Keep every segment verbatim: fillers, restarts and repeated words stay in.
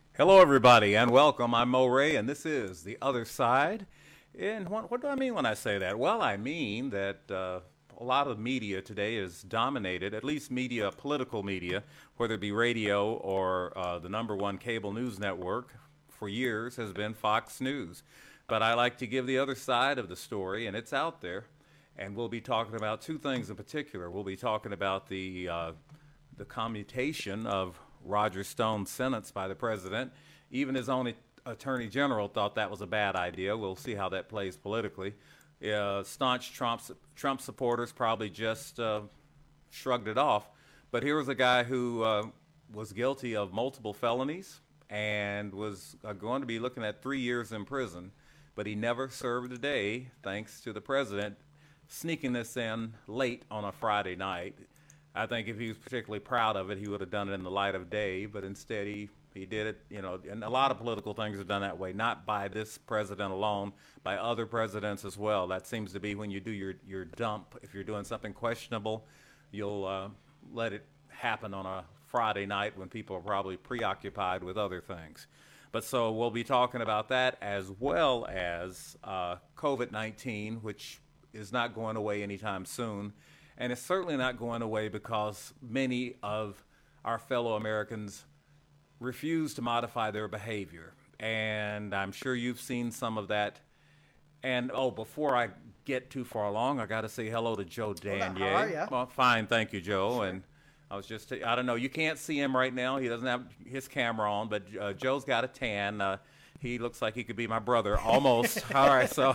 Hello, everybody, and welcome. I'm Mo Ray, and this is The Other Side. And what, what do I mean when I say that? Well, I mean that uh, a lot of media today is dominated, at least media, political media, whether it be radio or uh, the number one cable news network for years has been Fox News. But I like to give the other side of the story, and it's out there. And we'll be talking about two things in particular. We'll be talking about the uh, the commutation of Roger Stone's sentence by the president. Even his own attorney general thought that was a bad idea. We'll see how that plays politically. Uh, staunch Trump, Trump supporters probably just uh, shrugged it off. But here was a guy who uh, was guilty of multiple felonies and was uh, going to be looking at three years in prison. But he never served a day, thanks to the president sneaking this in late on a Friday night. I think if he was particularly proud of it, he would have done it in the light of day, but instead he, he did it, you know, and a lot of political things are done that way, not by this president alone, by other presidents as well. That seems to be when you do your, your dump. If you're doing something questionable, you'll uh, let it happen on a Friday night when people are probably preoccupied with other things. But so we'll be talking about that as well as uh, COVID nineteen, which is not going away anytime soon. And it's certainly not going away because many of our fellow Americans refuse to modify their behavior. And I'm sure you've seen some of that. And, oh, before I get too far along, I got to say hello to Joe Danier. How are you? Well, fine, thank you, Joe. Sure. And I was just, I don't know, you can't see him right now. He doesn't have his camera on, but uh, Joe's got a tan. Uh, he looks like he could be my brother, almost. All right, so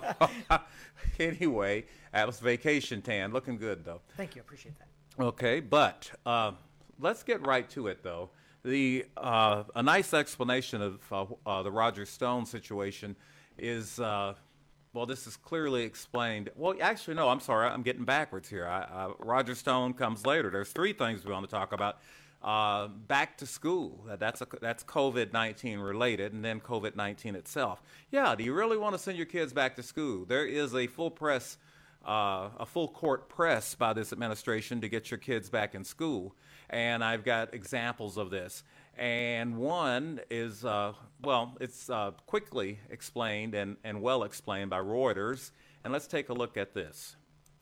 anyway, that was vacation tan. Looking good, though. Thank you. Appreciate that. Okay, but uh, let's get right to it, though. The uh, a nice explanation of uh, uh, the Roger Stone situation is, uh, well, this is clearly explained. Well, actually, no, I'm sorry. I'm getting backwards here. I, uh, Roger Stone comes later. There's three things we want to talk about. Uh, back to school. That's a, that's COVID nineteen related, and then COVID nineteen itself. Yeah, do you really want to send your kids back to school? There is a full press, uh, a full court press by this administration to get your kids back in school, and I've got examples of this. And one is, uh, well, it's uh, quickly explained and, and well explained by Reuters, and let's take a look at this.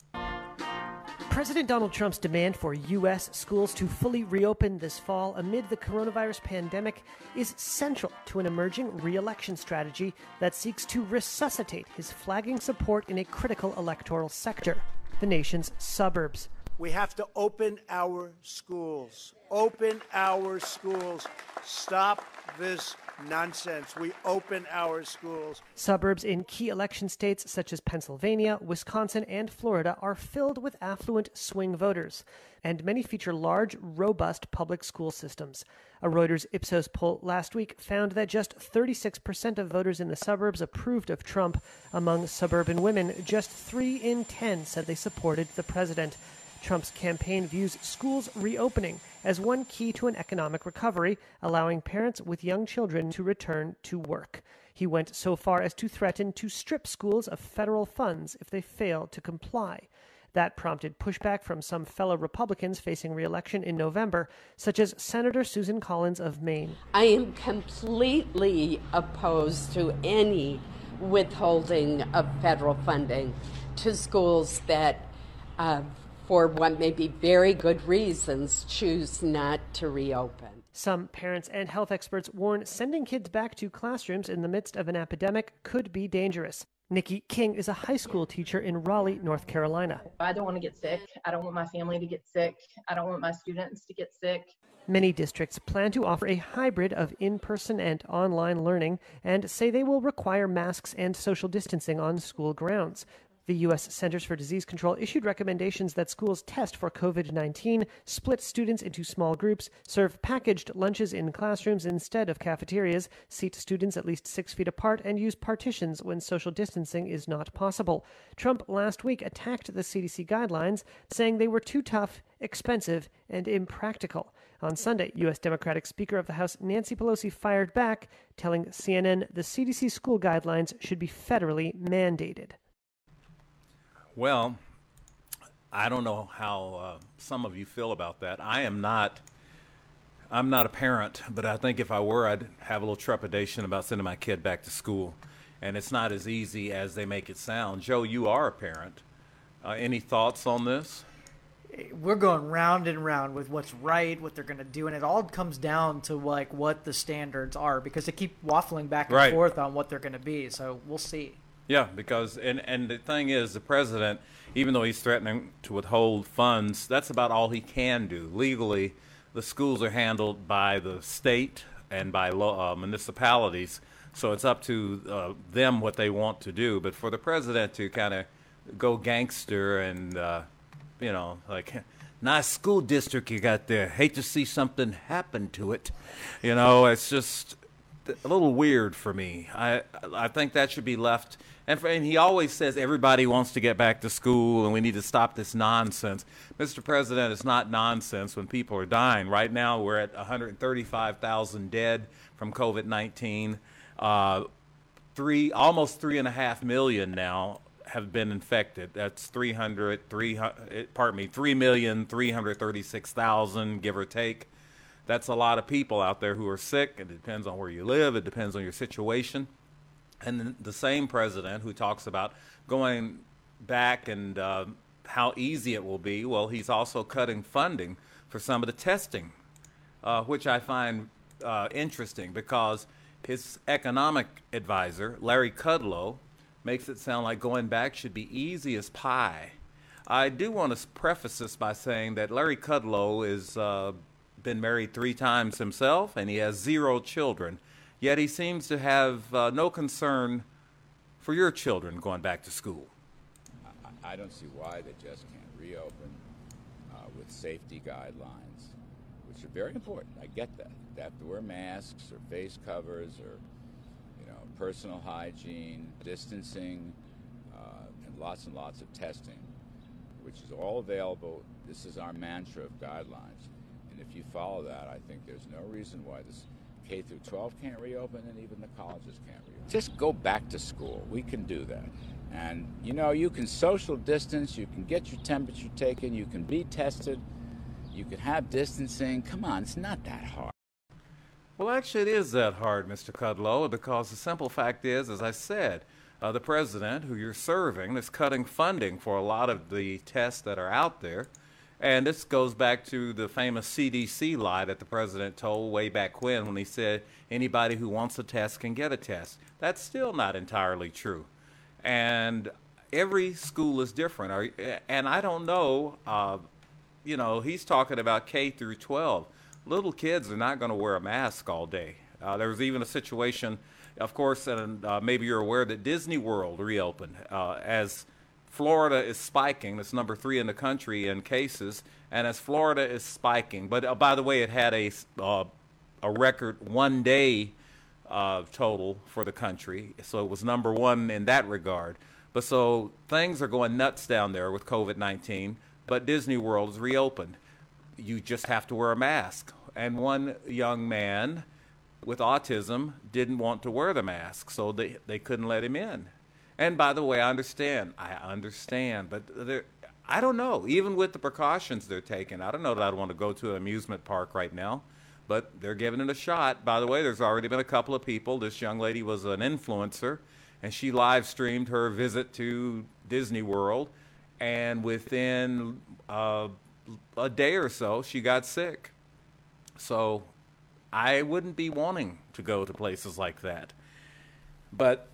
President Donald Trump's demand for U S schools to fully reopen this fall amid the coronavirus pandemic is central to an emerging re-election strategy that seeks to resuscitate his flagging support in a critical electoral sector, the nation's suburbs. We have to open our schools. Open our schools. Stop this nonsense. We open our schools. Suburbs in key election states such as Pennsylvania, Wisconsin, and Florida are filled with affluent swing voters, and many feature large, robust public school systems. A Reuters Ipsos poll last week found that just thirty-six percent of voters in the suburbs approved of Trump. Among suburban women, just three in ten said they supported the president. Trump's campaign views schools reopening as one key to an economic recovery, allowing parents with young children to return to work. He went so far as to threaten to strip schools of federal funds if they fail to comply. That prompted pushback from some fellow Republicans facing re-election in November, such as Senator Susan Collins of Maine. I am completely opposed to any withholding of federal funding to schools that uh, for what may be very good reasons, choose not to reopen. Some parents and health experts warn sending kids back to classrooms in the midst of an epidemic could be dangerous. Nikki King is a high school teacher in Raleigh, North Carolina. I don't want to get sick. I don't want my family to get sick. I don't want my students to get sick. Many districts plan to offer a hybrid of in-person and online learning and say they will require masks and social distancing on school grounds. The U S Centers for Disease Control issued recommendations that schools test for COVID nineteen, split students into small groups, serve packaged lunches in classrooms instead of cafeterias, seat students at least six feet apart, and use partitions when social distancing is not possible. Trump last week attacked the C D C guidelines, saying they were too tough, expensive, and impractical. On Sunday, U S Democratic Speaker of the House Nancy Pelosi fired back, telling C N N the C D C school guidelines should be federally mandated. Well, I don't know how uh, some of you feel about that. I am not I'm not a parent, but I think if I were, I'd have a little trepidation about sending my kid back to school. And it's not as easy as they make it sound. Joe, you are a parent. Uh, any thoughts on this? We're going round and round with what's right, what they're going to do, and it all comes down to like what the standards are, because they keep waffling back and Right. forth on what they're going to be. So we'll see. Yeah, because, and, and the thing is, the president, even though he's threatening to withhold funds, that's about all he can do. Legally, the schools are handled by the state and by lo- uh, municipalities, so it's up to uh, them what they want to do. But for the president to kind of go gangster and, uh, you know, like, nice school district you got there. Hate to see something happen to it. You know, it's just a little weird for me. I I think that should be left. And, for, and he always says everybody wants to get back to school and we need to stop this nonsense. Mister President, it's not nonsense when people are dying. Right now we're at one hundred thirty-five thousand dead from COVID nineteen. Uh, three, almost three and a half million now have been infected. That's three hundred, three, pardon me, three million three hundred thirty-six thousand, give or take. That's a lot of people out there who are sick. It depends on where you live. It depends on your situation. And the same president who talks about going back and uh, how easy it will be, well, he's also cutting funding for some of the testing, uh, which I find uh, interesting because his economic advisor, Larry Kudlow, makes it sound like going back should be easy as pie. I do want to preface this by saying that Larry Kudlow has uh, been married three times himself, and he has zero children. Yet he seems to have uh, no concern for your children going back to school. I, I don't see why they just can't reopen uh, with safety guidelines, which are very important. I get that. They have to wear masks or face covers or you know, personal hygiene, distancing, uh, and lots and lots of testing, which is all available. This is our mantra of guidelines. And if you follow that, I think there's no reason why this K through twelve can't reopen and even the colleges can't reopen. Just go back to school. We can do that. And, you know, you can social distance, you can get your temperature taken, you can be tested, you can have distancing. Come on, it's not that hard. Well, actually, it is that hard, Mister Kudlow, because the simple fact is, as I said, uh, the president who you're serving is cutting funding for a lot of the tests that are out there. And this goes back to the famous C D C lie that the president told way back when, when he said anybody who wants a test can get a test. That's still not entirely true. And every school is different. And I don't know, uh, you know, he's talking about K through twelve. Little kids are not going to wear a mask all day. Uh, there was even a situation, of course, and uh, maybe you're aware that Disney World reopened uh, as Florida is spiking. It's number three in the country in cases, and as Florida is spiking, but uh, by the way, it had a uh, a record one day uh, total for the country, so it was number one in that regard. But so things are going nuts down there with COVID nineteen, but Disney World is reopened. You just have to wear a mask. And one young man with autism didn't want to wear the mask, so they they couldn't let him in. And by the way, I understand. I understand. But I don't know. Even with the precautions they're taking, I don't know that I'd want to go to an amusement park right now. But they're giving it a shot. By the way, there's already been a couple of people. This young lady was an influencer, and she live streamed her visit to Disney World. And within uh, a day or so, she got sick. So I wouldn't be wanting to go to places like that. But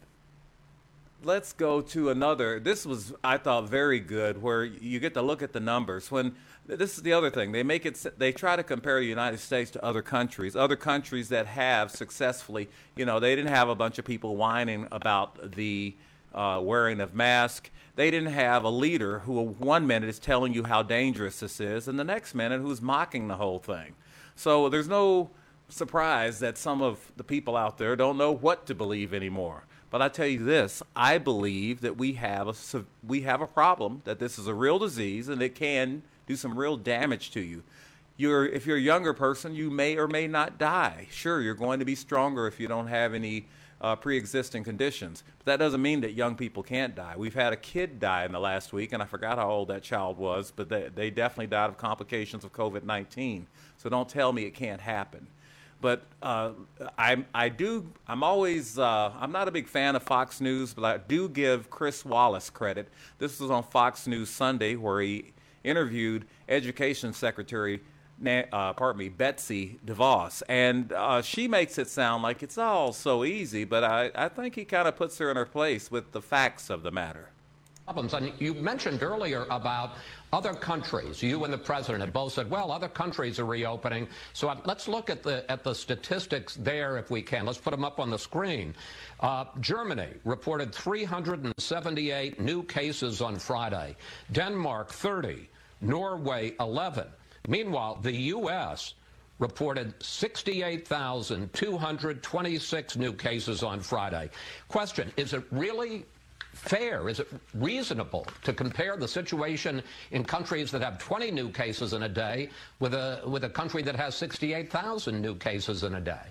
let's go to another. This was, I thought, very good, where you get to look at the numbers. When this is the other thing, they make it. They try to compare the United States to other countries, other countries that have successfully. You know, they didn't have a bunch of people whining about the uh, wearing of masks. They didn't have a leader who, one minute is telling you how dangerous this is, and the next minute who's mocking the whole thing. So there's no surprise that some of the people out there don't know what to believe anymore. But I tell you this, I believe that we have a we have a problem, that this is a real disease and it can do some real damage to you. you're, if you're a younger person, you may or may not die. Sure, you're going to be stronger if you don't have any uh, pre-existing conditions. But that doesn't mean that young people can't die. We've had a kid die in the last week, and I forgot how old that child was, but they, they definitely died of complications of COVID nineteen. So don't tell me it can't happen. But uh, I, I do, I'm always, uh, I'm not a big fan of Fox News, but I do give Chris Wallace credit. This was on Fox News Sunday, where he interviewed Education Secretary, uh, pardon me, Betsy DeVos. And uh, she makes it sound like it's all so easy, but I, I think he kind of puts her in her place with the facts of the matter. And you mentioned earlier about other countries. You and the president have both said, well, other countries are reopening. So let's look at the at the statistics there if we can. Let's put them up on the screen. Uh, Germany reported three hundred seventy-eight new cases on Friday. Denmark, thirty. Norway, eleven. Meanwhile, the U S reported sixty-eight thousand two hundred twenty-six new cases on Friday. Question, is it really fair? Is it reasonable to compare the situation in countries that have twenty new cases in a day with a with a country that has sixty-eight thousand new cases in a day?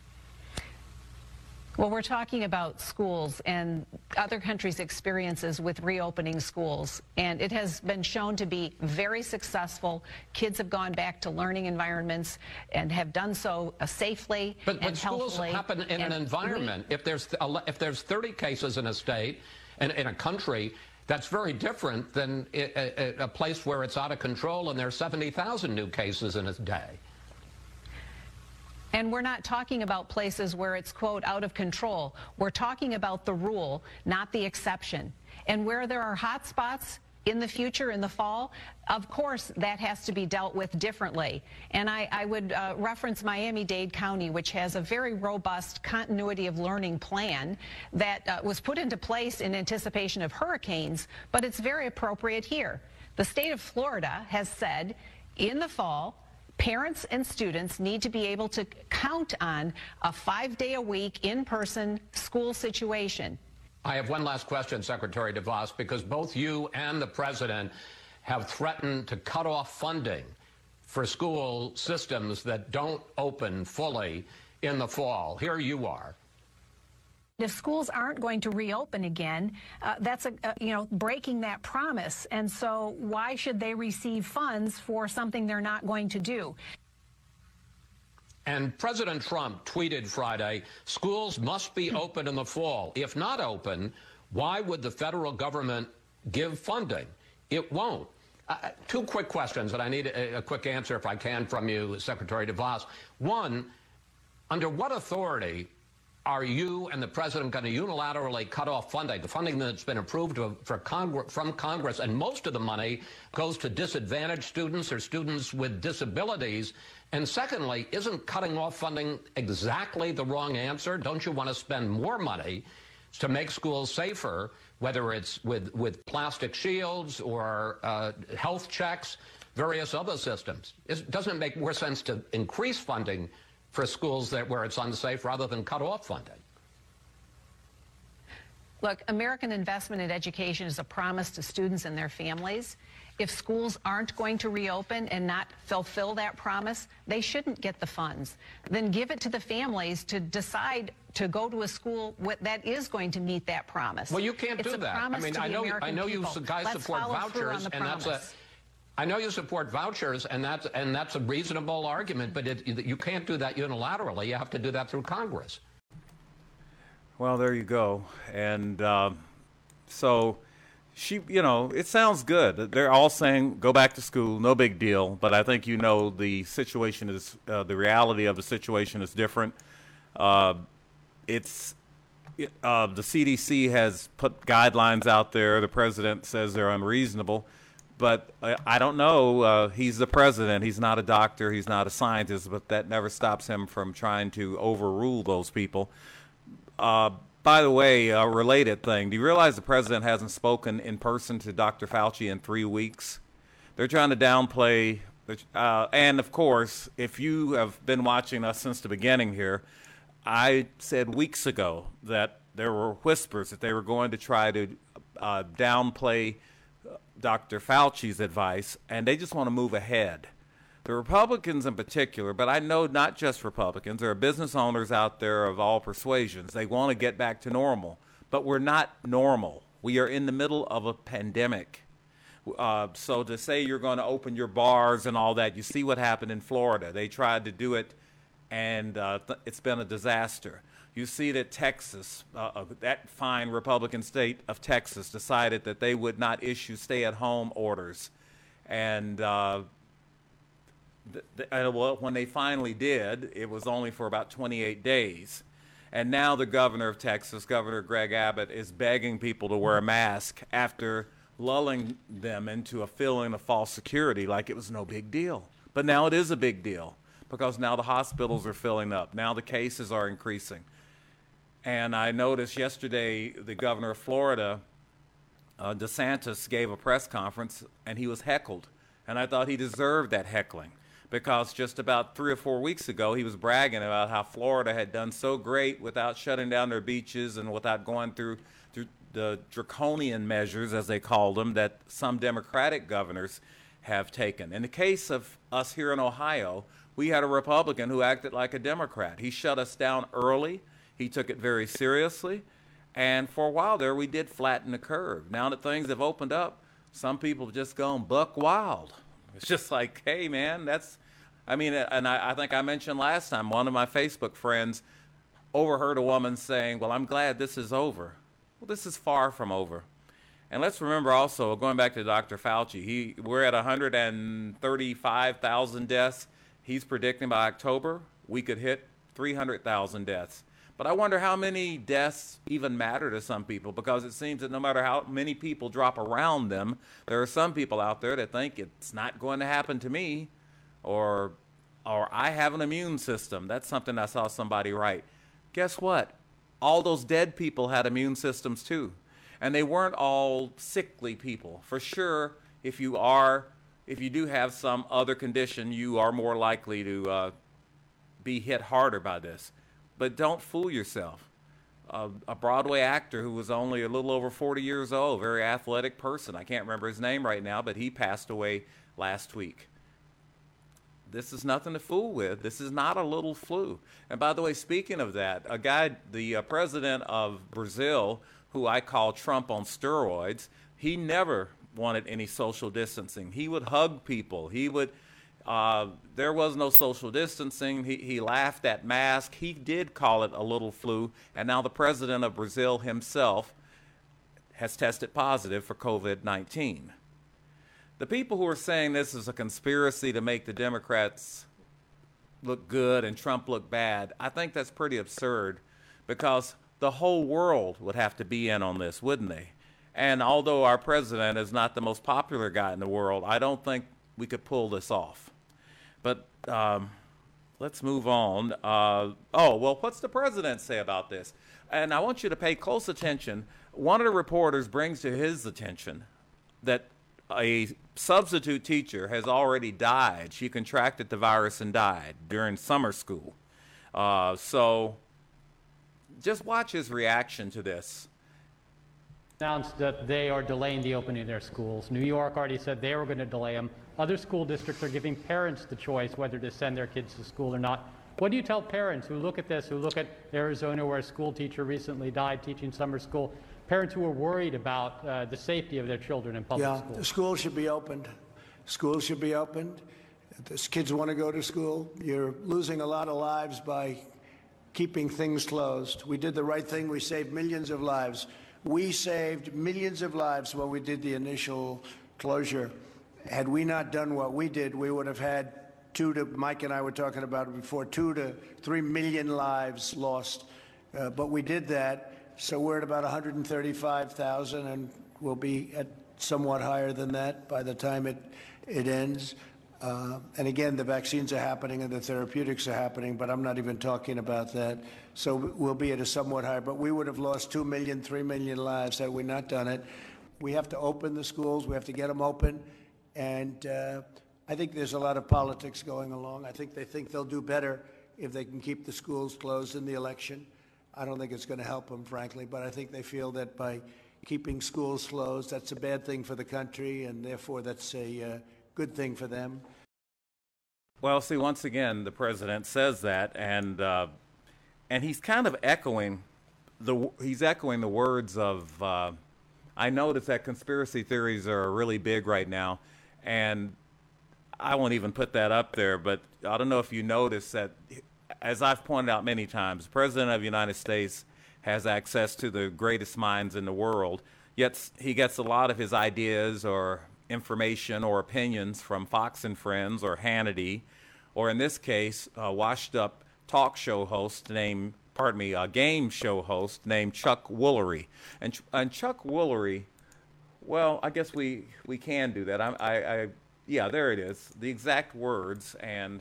Well, we're talking about schools and other countries' experiences with reopening schools, and it has been shown to be very successful. Kids have gone back to learning environments and have done so uh, safely but, and but schools healthily. happen in an environment. We, if there's if there's thirty cases in a state and in a country, that's very different than a, a, a place where it's out of control and there's seventy thousand new cases in a day. And we're not talking about places where it's, quote, out of control. We're talking about the rule, not the exception. And where there are hot spots in the future, in the fall, of course, that has to be dealt with differently. And I, I would uh, reference Miami-Dade County, which has a very robust continuity of learning plan that uh, was put into place in anticipation of hurricanes, but it's very appropriate here. The state of Florida has said in the fall, parents and students need to be able to count on a five-day-a-week in-person school situation. I have one last question, Secretary DeVos, because both you and the president have threatened to cut off funding for school systems that don't open fully in the fall. Here you are. If schools aren't going to reopen again, uh, that's a, uh, you know, breaking that promise. And so why should they receive funds for something they're not going to do? And President Trump tweeted Friday, schools must be open in the fall. If not open, why would the federal government give funding? It won't. Uh, two quick questions, and I need a, a quick answer, if I can, from you, Secretary DeVos. One, under what authority are you and the president going to unilaterally cut off funding, the funding that's been approved for Congress, from Congress, and most of the money goes to disadvantaged students or students with disabilities? And secondly, isn't cutting off funding exactly the wrong answer? Don't you want to spend more money to make schools safer, whether it's with, with plastic shields or uh, health checks, various other systems? Is, doesn't it make more sense to increase funding for schools that where it's unsafe rather than cut off funding? Look, American investment in education is a promise to students and their families. If schools aren't going to reopen and not fulfill that promise, they shouldn't get the funds. Then give it to the families to decide to go to a school that is going to meet that promise. Well, you can't it's do a that. Promise I mean, to I know, the I know you people. guys Let's support vouchers, and promise. that's a. I know you support vouchers, and that's and that's a reasonable argument, but it, you can't do that unilaterally. You have to do that through Congress. Well, there you go. And uh, so she, you know, it sounds good. They're all saying go back to school, no big deal. But I think you know the situation is uh, the reality of the situation is different. Uh, it's uh, the C D C has put guidelines out there. The president says they're unreasonable. But I don't know. Uh, he's the president. He's not a doctor. He's not a scientist. But that never stops him from trying to overrule those people. Uh, by the way, a related thing. Do you realize the president hasn't spoken in person to Doctor Fauci in three weeks? They're trying to downplay. Uh, and, of course, if you have been watching us since the beginning here, I said weeks ago that there were whispers that they were going to try to uh, downplay Doctor Fauci's advice, and they just want to move ahead. The Republicans in particular, but I know not just Republicans, there are business owners out there of all persuasions. They want to get back to normal, but we're not normal. We are in the middle of a pandemic. Uh, so to say you're going to open your bars and all that, you see what happened in Florida. They tried to do it, and uh, th- it's been a disaster. You see that Texas, uh, uh, that fine Republican state of Texas, decided that they would not issue stay-at-home orders. And uh, th- th- uh, well, when they finally did, it was only for about twenty-eight days. And now the governor of Texas, Governor Greg Abbott, is begging people to wear a mask after lulling them into a feeling of false security like it was no big deal. But now it is a big deal because now the hospitals are filling up. Now the cases are increasing. And I noticed yesterday the governor of Florida, uh, DeSantis, gave a press conference and he was heckled. And I thought he deserved that heckling because just about three or four weeks ago he was bragging about how Florida had done so great without shutting down their beaches and without going through through the draconian measures, as they called them, that some Democratic governors have taken. In the case of us here in Ohio, we had a Republican who acted like a Democrat. He shut us down early. He took it very seriously. And for a while there, we did flatten the curve. Now that things have opened up, some people have just gone buck wild. It's just like, hey, man, that's, I mean, and I, I think I mentioned last time, one of my Facebook friends overheard a woman saying, well, I'm glad this is over. Well, this is far from over. And let's remember also, going back to Doctor Fauci, he, we're at one hundred thirty-five thousand deaths. He's predicting by October we could hit three hundred thousand deaths. But I wonder how many deaths even matter to some people, because it seems that no matter how many people drop around them, there are some people out there that think it's not going to happen to me, or, or I have an immune system. That's something I saw somebody write. Guess what? All those dead people had immune systems too. And they weren't all sickly people. For sure, if you are, if you do have some other condition, you are more likely to uh, be hit harder by this. But don't fool yourself. Uh, a Broadway actor who was only a little over forty years old, very athletic person, I can't remember his name right now, but he passed away last week. This is nothing to fool with. This is not a little flu. And by the way, speaking of that, a guy, the uh, president of Brazil, who I call Trump on steroids, he never wanted any social distancing. He would hug people. He would, uh, there was no social distancing. He, he laughed at masks. He did call it a little flu. And now the president of Brazil himself has tested positive for COVID nineteen. The people who are saying this is a conspiracy to make the Democrats look good and Trump look bad, I think that's pretty absurd, because the whole world would have to be in on this, wouldn't they? And although our president is not the most popular guy in the world, I don't think we could pull this off. But um, let's move on. Uh, oh, well, what's the president say about this? And I want you to pay close attention. One of the reporters brings to his attention that a substitute teacher has already died. She contracted the virus and died during summer school. Uh, so just watch his reaction to this. Announced that they are delaying the opening of their schools. New York already said they were going to delay them. Other school districts are giving parents the choice whether to send their kids to school or not. What do you tell parents who look at this, who look at Arizona, where a school teacher recently died teaching summer school, parents who are worried about uh, the safety of their children in public yeah, schools? The schools should be opened. Schools should be opened. If the kids want to go to school, you're losing a lot of lives by keeping things closed. We did the right thing. We saved millions of lives. We saved millions of lives when we did the initial closure. Had we not done what we did, we would have had two to, Mike and I were talking about it before, two to three million lives lost. Uh, but we did that. So we're at about one hundred thirty-five thousand, and we'll be at somewhat higher than that by the time it, it ends. Uh, and again, the vaccines are happening and the therapeutics are happening, but I'm not even talking about that. So we'll be at a somewhat higher, but we would have lost two million, three million lives had we not done it. We have to open the schools. We have to get them open. And uh, I think there's a lot of politics going along. I think they think they'll do better if they can keep the schools closed in the election. I don't think it's going to help them, frankly, but I think they feel that by keeping schools closed, that's a bad thing for the country, and therefore that's a uh, good thing for them. Well, see, once again, the president says that, and uh, and he's kind of echoing the he's echoing the words of. Uh, I notice that conspiracy theories are really big right now, and I won't even put that up there. But I don't know if you notice that, as I've pointed out many times, the president of the United States has access to the greatest minds in the world. Yet he gets a lot of his ideas or information or opinions from Fox and Friends or Hannity, or in this case, a washed-up talk show host named, pardon me, a game show host named Chuck Woolery. And, and Chuck Woolery, well, I guess we, we can do that. I, I, I, yeah, there it is, the exact words, and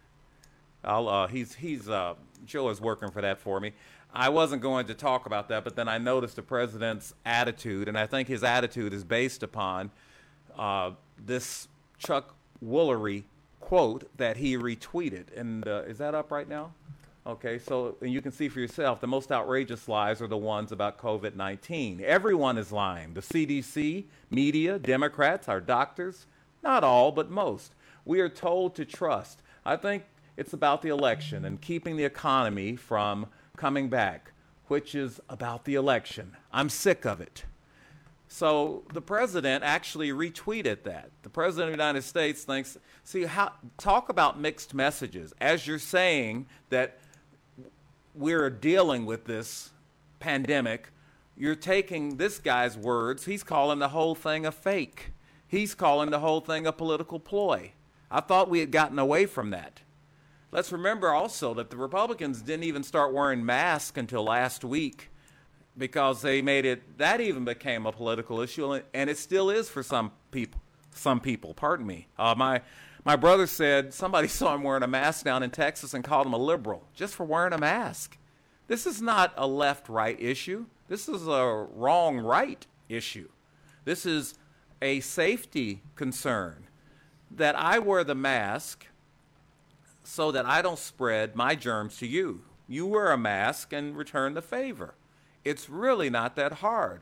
I'll, uh, he's, he's, uh, Joe is working for that for me. I wasn't going to talk about that, but then I noticed the president's attitude, and I think his attitude is based upon Uh, this Chuck Woolery quote that he retweeted. And uh, is that up right now? Okay, so and you can see for yourself, the most outrageous lies are the ones about COVID nineteen. Everyone is lying. The C D C, media, Democrats, our doctors, not all, but most. We are told to trust. I think it's about the election and keeping the economy from coming back, which is about the election. I'm sick of it. So the president actually retweeted that. The president of the United States thinks, see, how, talk about mixed messages. As you're saying that we're dealing with this pandemic, you're taking this guy's words. He's calling the whole thing a fake. He's calling the whole thing a political ploy. I thought we had gotten away from that. Let's remember also that the Republicans didn't even start wearing masks until last week, because they made it, that even became a political issue, and it still is for some people. Some people, pardon me. Uh, my my brother said somebody saw him wearing a mask down in Texas and called him a liberal just for wearing a mask. This is not a left-right issue. This is a wrong-right issue. This is a safety concern, that I wear the mask so that I don't spread my germs to you. You wear a mask and return the favor. It's really not that hard.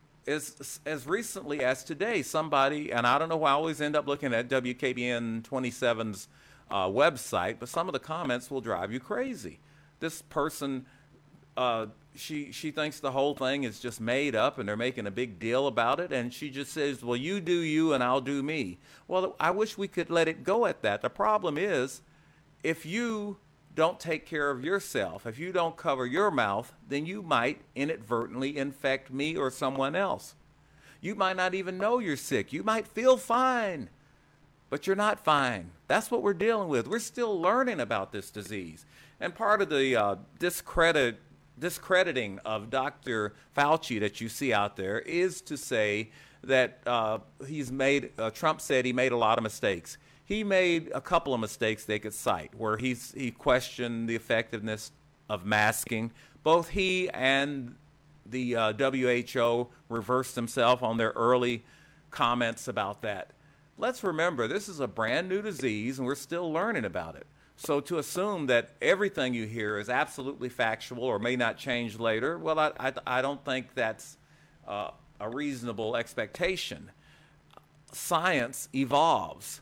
As, as recently as today, somebody, and I don't know why I always end up looking at W K B N twenty-seven's uh, website, but some of the comments will drive you crazy. This person, uh, she, she thinks the whole thing is just made up and they're making a big deal about it, and she just says, well, you do you and I'll do me. Well, I wish we could let it go at that. The problem is, if you don't take care of yourself, if you don't cover your mouth, then you might inadvertently infect me or someone else. You might not even know you're sick. You might feel fine, but you're not fine. That's what we're dealing with. We're still learning about this disease. And part of the uh, discredit, discrediting of Doctor Fauci that you see out there is to say that uh, he's made, uh, Trump said he made a lot of mistakes. He made a couple of mistakes they could cite, where he's, he questioned the effectiveness of masking. Both he and the uh, W H O reversed themselves on their early comments about that. Let's remember, this is a brand new disease, and we're still learning about it. So to assume that everything you hear is absolutely factual or may not change later, well, I, I, I don't think that's uh, a reasonable expectation. Science evolves.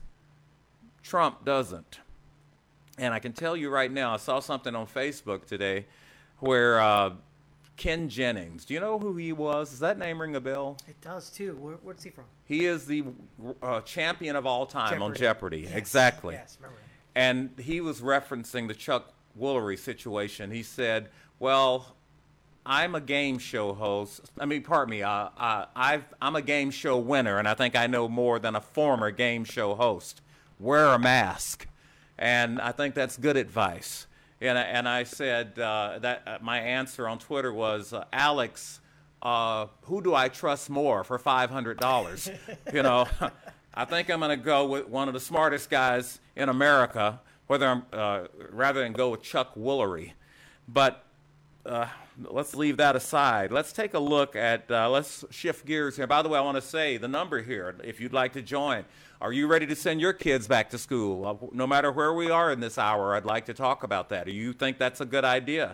Trump doesn't. And I can tell you right now, I saw something on Facebook today where uh, Ken Jennings, do you know who he was? Does that name ring a bell? It does, too. Where, where's he from? He is the uh, champion of all time Jeopardy. on Jeopardy. Yes. Exactly. Yes, remember that. And he was referencing the Chuck Woolery situation. He said, well, I'm a game show host. I mean, pardon me, uh, uh, I've, I'm a game show winner, and I think I know more than a former game show host. Wear a mask. And I think that's good advice. And I, and I said uh, that uh, my answer on Twitter was, uh, Alex, uh, who do I trust more for five hundred dollars? You know, I think I'm going to go with one of the smartest guys in America, whether I'm, uh, rather than go with Chuck Woolery. But uh, let's leave that aside. Let's take a look at, uh, let's shift gears here. By the way, I want to say the number here, if you'd like to join. Are you ready to send your kids back to school? Uh, no matter where we are in this hour, I'd like to talk about that. Do you think that's a good idea?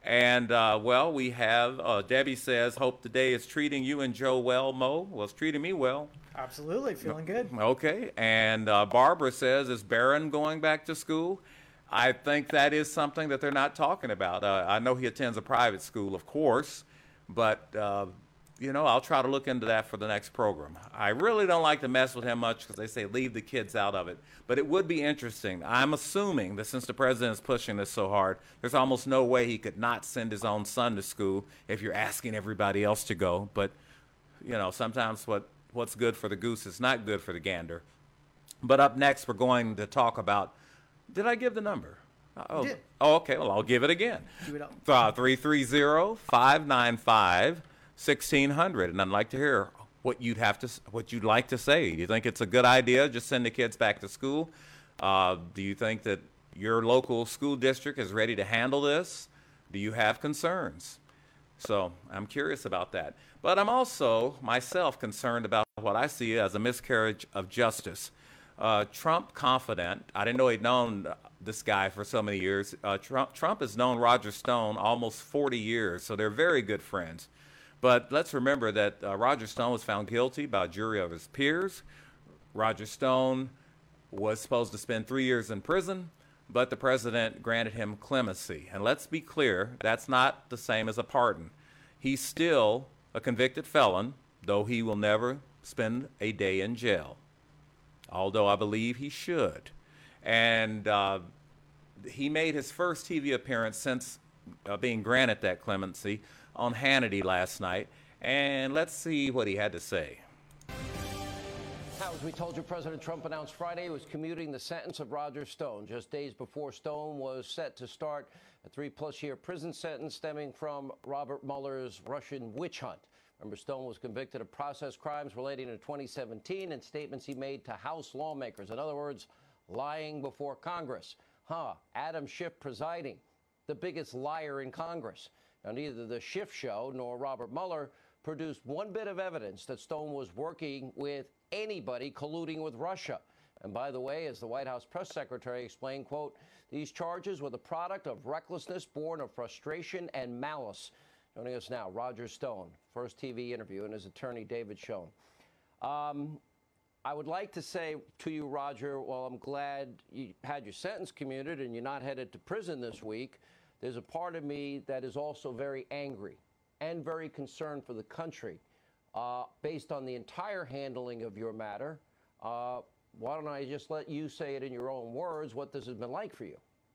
And, uh, well, we have, uh, Debbie says, hope the day is treating you and Joe well, Mo. Well, it's treating me well. Absolutely, feeling good. Okay. And uh, Barbara says, is Barron going back to school? I think that is something that they're not talking about. Uh, I know he attends a private school, of course, but, uh, you know, I'll try to look into that for the next program. I really don't like to mess with him much because they say leave the kids out of it. But it would be interesting. I'm assuming that since the president is pushing this so hard, there's almost no way he could not send his own son to school if you're asking everybody else to go. But, you know, sometimes what, what's good for the goose is not good for the gander. But up next, we're going to talk about, did I give the number? Oh, did. oh okay. Well, I'll give it again. Do it up. Uh, three three zero, five nine five, sixteen hundred, and I'd like to hear what you'd have to, what you'd like to say. Do you think it's a good idea just send the kids back to school? Uh, do you think that your local school district is ready to handle this? Do you have concerns? So I'm curious about that. But I'm also myself concerned about what I see as a miscarriage of justice. Uh, Trump confidant, I didn't know he'd known this guy for so many years. Uh, Trump, Trump has known Roger Stone almost forty years, so they're very good friends. But let's remember that uh, Roger Stone was found guilty by a jury of his peers. Roger Stone was supposed to spend three years in prison, but the president granted him clemency. And let's be clear, that's not the same as a pardon. He's still a convicted felon, though he will never spend a day in jail, although I believe he should. And uh, he made his first T V appearance since uh, being granted that clemency on Hannity last night, and let's see what he had to say. Now, as we told you, President Trump announced Friday he was commuting the sentence of Roger Stone, just days before Stone was set to start a three-plus-year prison sentence stemming from Robert Mueller's Russian witch hunt. Remember, Stone was convicted of process crimes relating to twenty seventeen and statements he made to House lawmakers. In other words, lying before Congress. Huh, Adam Schiff presiding, the biggest liar in Congress. Now, neither the Schiff show nor Robert Mueller produced one bit of evidence that Stone was working with anybody colluding with Russia. And by the way, as the White House press secretary explained, quote, these charges were the product of recklessness born of frustration and malice. Joining us now, Roger Stone, first T V interview, and his attorney, David Schoen. Um, I would like to say to you, Roger, well, I'm glad you had your sentence commuted and you're not headed to prison this week. There's a part of me that is also very angry and very concerned for the country uh, based on the entire handling of your matter. Uh, why don't I just let you say it in your own words, what this has been like for you?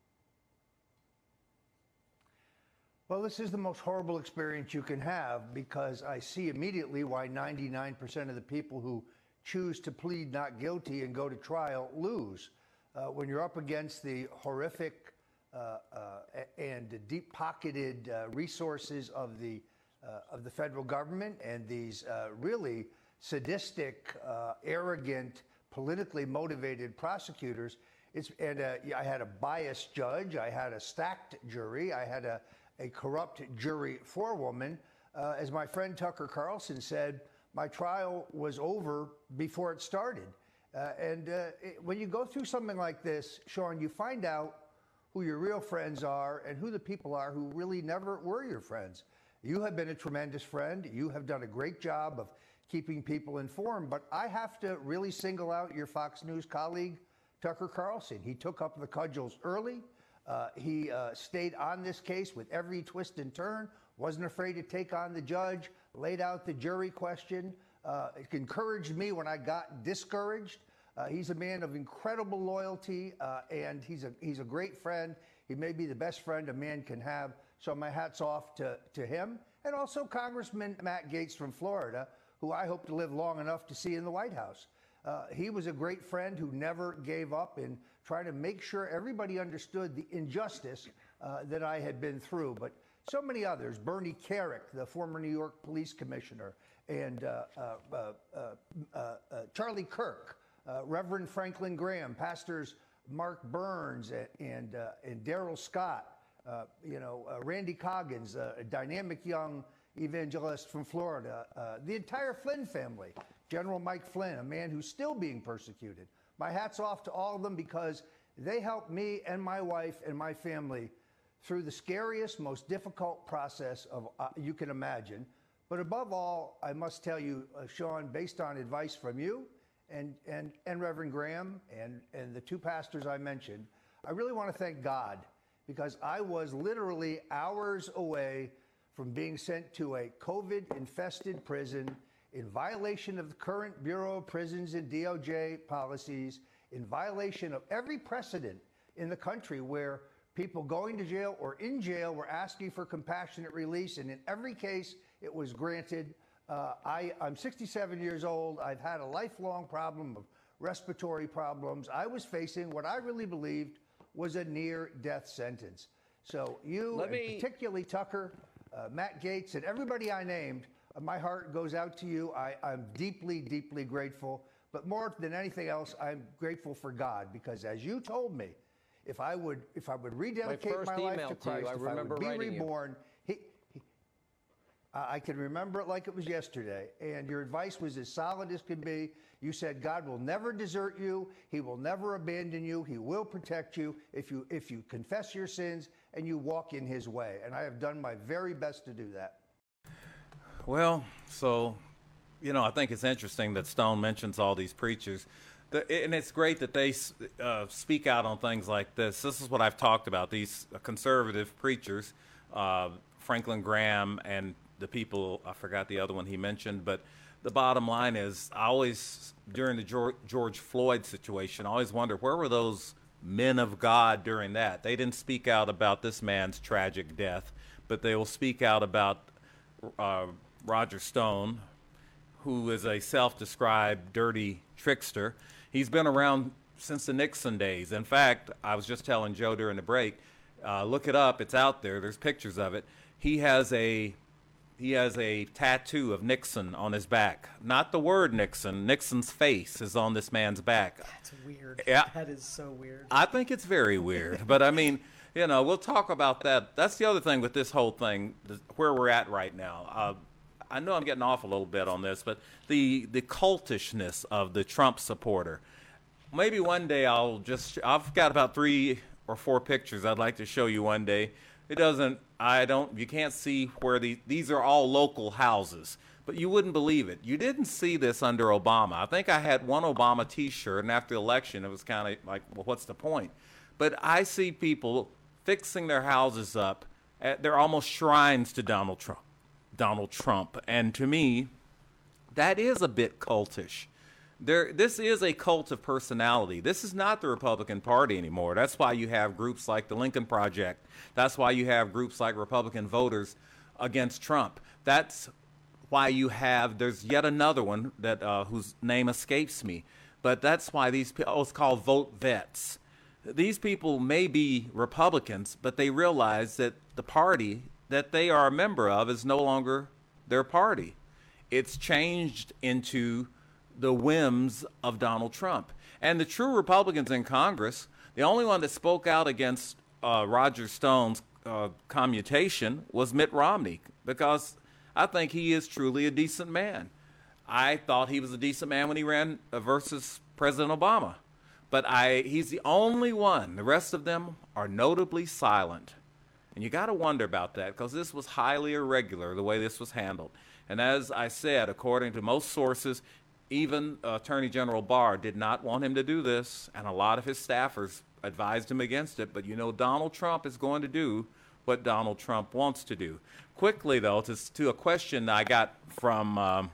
Well, this is the most horrible experience you can have, because I see immediately why ninety-nine percent of the people who choose to plead not guilty and go to trial lose. Uh, when you're up against the horrific uh, uh, and deep-pocketed uh, resources of the uh, of the federal government and these uh, really sadistic, uh, arrogant, politically motivated prosecutors, it's and uh, I had a biased judge, I had a stacked jury, I had a a corrupt jury forewoman. Uh, as my friend Tucker Carlson said, my trial was over before it started. Uh, and uh, it, when you go through something like this, Sean, you find out who your real friends are and who the people are who really never were your friends. You have been a tremendous friend. You have done a great job of keeping people informed. But I have to really single out your Fox News colleague, Tucker Carlson. He took up the cudgels early. Uh, he uh, stayed on this case with every twist and turn, wasn't afraid to take on the judge, laid out the jury question. Uh, it encouraged me when I got discouraged. Uh, he's a man of incredible loyalty, uh, and he's a he's a great friend. He may be the best friend a man can have. So my hat's off to, to him, and also Congressman Matt Gaetz from Florida, who I hope to live long enough to see in the White House. Uh, he was a great friend who never gave up in trying to make sure everybody understood the injustice uh, that I had been through. But so many others, Bernie Kerik, the former New York police commissioner, and uh, uh, uh, uh, uh, Charlie Kirk, uh, Reverend Franklin Graham, pastors Mark Burns and and, uh, and Daryl Scott, uh, you know, uh, Randy Coggins, uh, a dynamic young evangelist from Florida, uh, the entire Flynn family, General Mike Flynn, a man who's still being persecuted. My hat's off to all of them, because they helped me and my wife and my family through the scariest, most difficult process of uh, you can imagine. But above all, I must tell you, uh, Sean, based on advice from you and, and, and Reverend Graham and, and the two pastors I mentioned, I really want to thank God, because I was literally hours away from being sent to a COVID-infested prison in violation of the current Bureau of Prisons and D O J policies, in violation of every precedent in the country where people going to jail or in jail were asking for compassionate release, and in every case, it was granted. Uh, I, I'm sixty-seven years old. I've had a lifelong problem of respiratory problems. I was facing what I really believed was a near-death sentence. So you, Let and me... particularly Tucker, uh, Matt Gaetz, and everybody I named, uh, my heart goes out to you. I, I'm deeply, deeply grateful. But more than anything else, I'm grateful for God, because as you told me, if I would, if I would rededicate my, my life to Christ, to you, I if remember I would be reborn, you. he, he, I can remember it like it was yesterday. And your advice was as solid as could be. You said God will never desert you. He will never abandon you. He will protect you if you if you confess your sins and you walk in his way. And I have done my very best to do that. Well, so, you know, I think it's interesting that Stone mentions all these preachers. The, and it's great that they uh, speak out on things like this. This is what I've talked about, these conservative preachers, uh, Franklin Graham and the people, I forgot the other one he mentioned, but the bottom line is, I always, during the George, George Floyd situation, I always wonder, where were those men of God during that? They didn't speak out about this man's tragic death, but they will speak out about uh, Roger Stone, who is a self-described dirty trickster. He's been around since the Nixon days. In fact, I was just telling Joe during the break, uh, look it up, it's out there, there's pictures of it. He has a He has a tattoo of Nixon on his back. Not the word Nixon. Nixon's face is on this man's back. That's weird. Yeah. That is so weird. I think it's very weird. But, I mean, you know, we'll talk about that. That's the other thing with this whole thing, where we're at right now. Uh, I know I'm getting off a little bit on this, but the, the cultishness of the Trump supporter. Maybe one day I'll just – I've got about three or four pictures I'd like to show you one day. It doesn't, I don't, you can't see where the, these are all local houses, but you wouldn't believe it. You didn't see this under Obama. I think I had one Obama t-shirt, and after the election, it was kind of like, well, what's the point? But I see people fixing their houses up. At, they're almost shrines to Donald Trump. Donald Trump. And to me, that is a bit cultish. There, this is a cult of personality. This is not the Republican Party anymore. That's why you have groups like the Lincoln Project. That's why you have groups like Republican Voters Against Trump. That's why you have, there's yet another one that uh, whose name escapes me. But that's why these people, oh, it's called Vote Vets. These people may be Republicans, but they realize that the party that they are a member of is no longer their party. It's changed into the whims of Donald Trump. And the true Republicans in Congress, the only one that spoke out against uh, Roger Stone's uh, commutation was Mitt Romney, because I think he is truly a decent man. I thought he was a decent man when he ran uh, versus President Obama. But I, he's the only one. The rest of them are notably silent. And you got to wonder about that, because this was highly irregular, the way this was handled. And as I said, according to most sources, even uh, Attorney General Barr did not want him to do this, and a lot of his staffers advised him against it. But you know, Donald Trump is going to do what Donald Trump wants to do. Quickly, though, to, to a question I got from, um,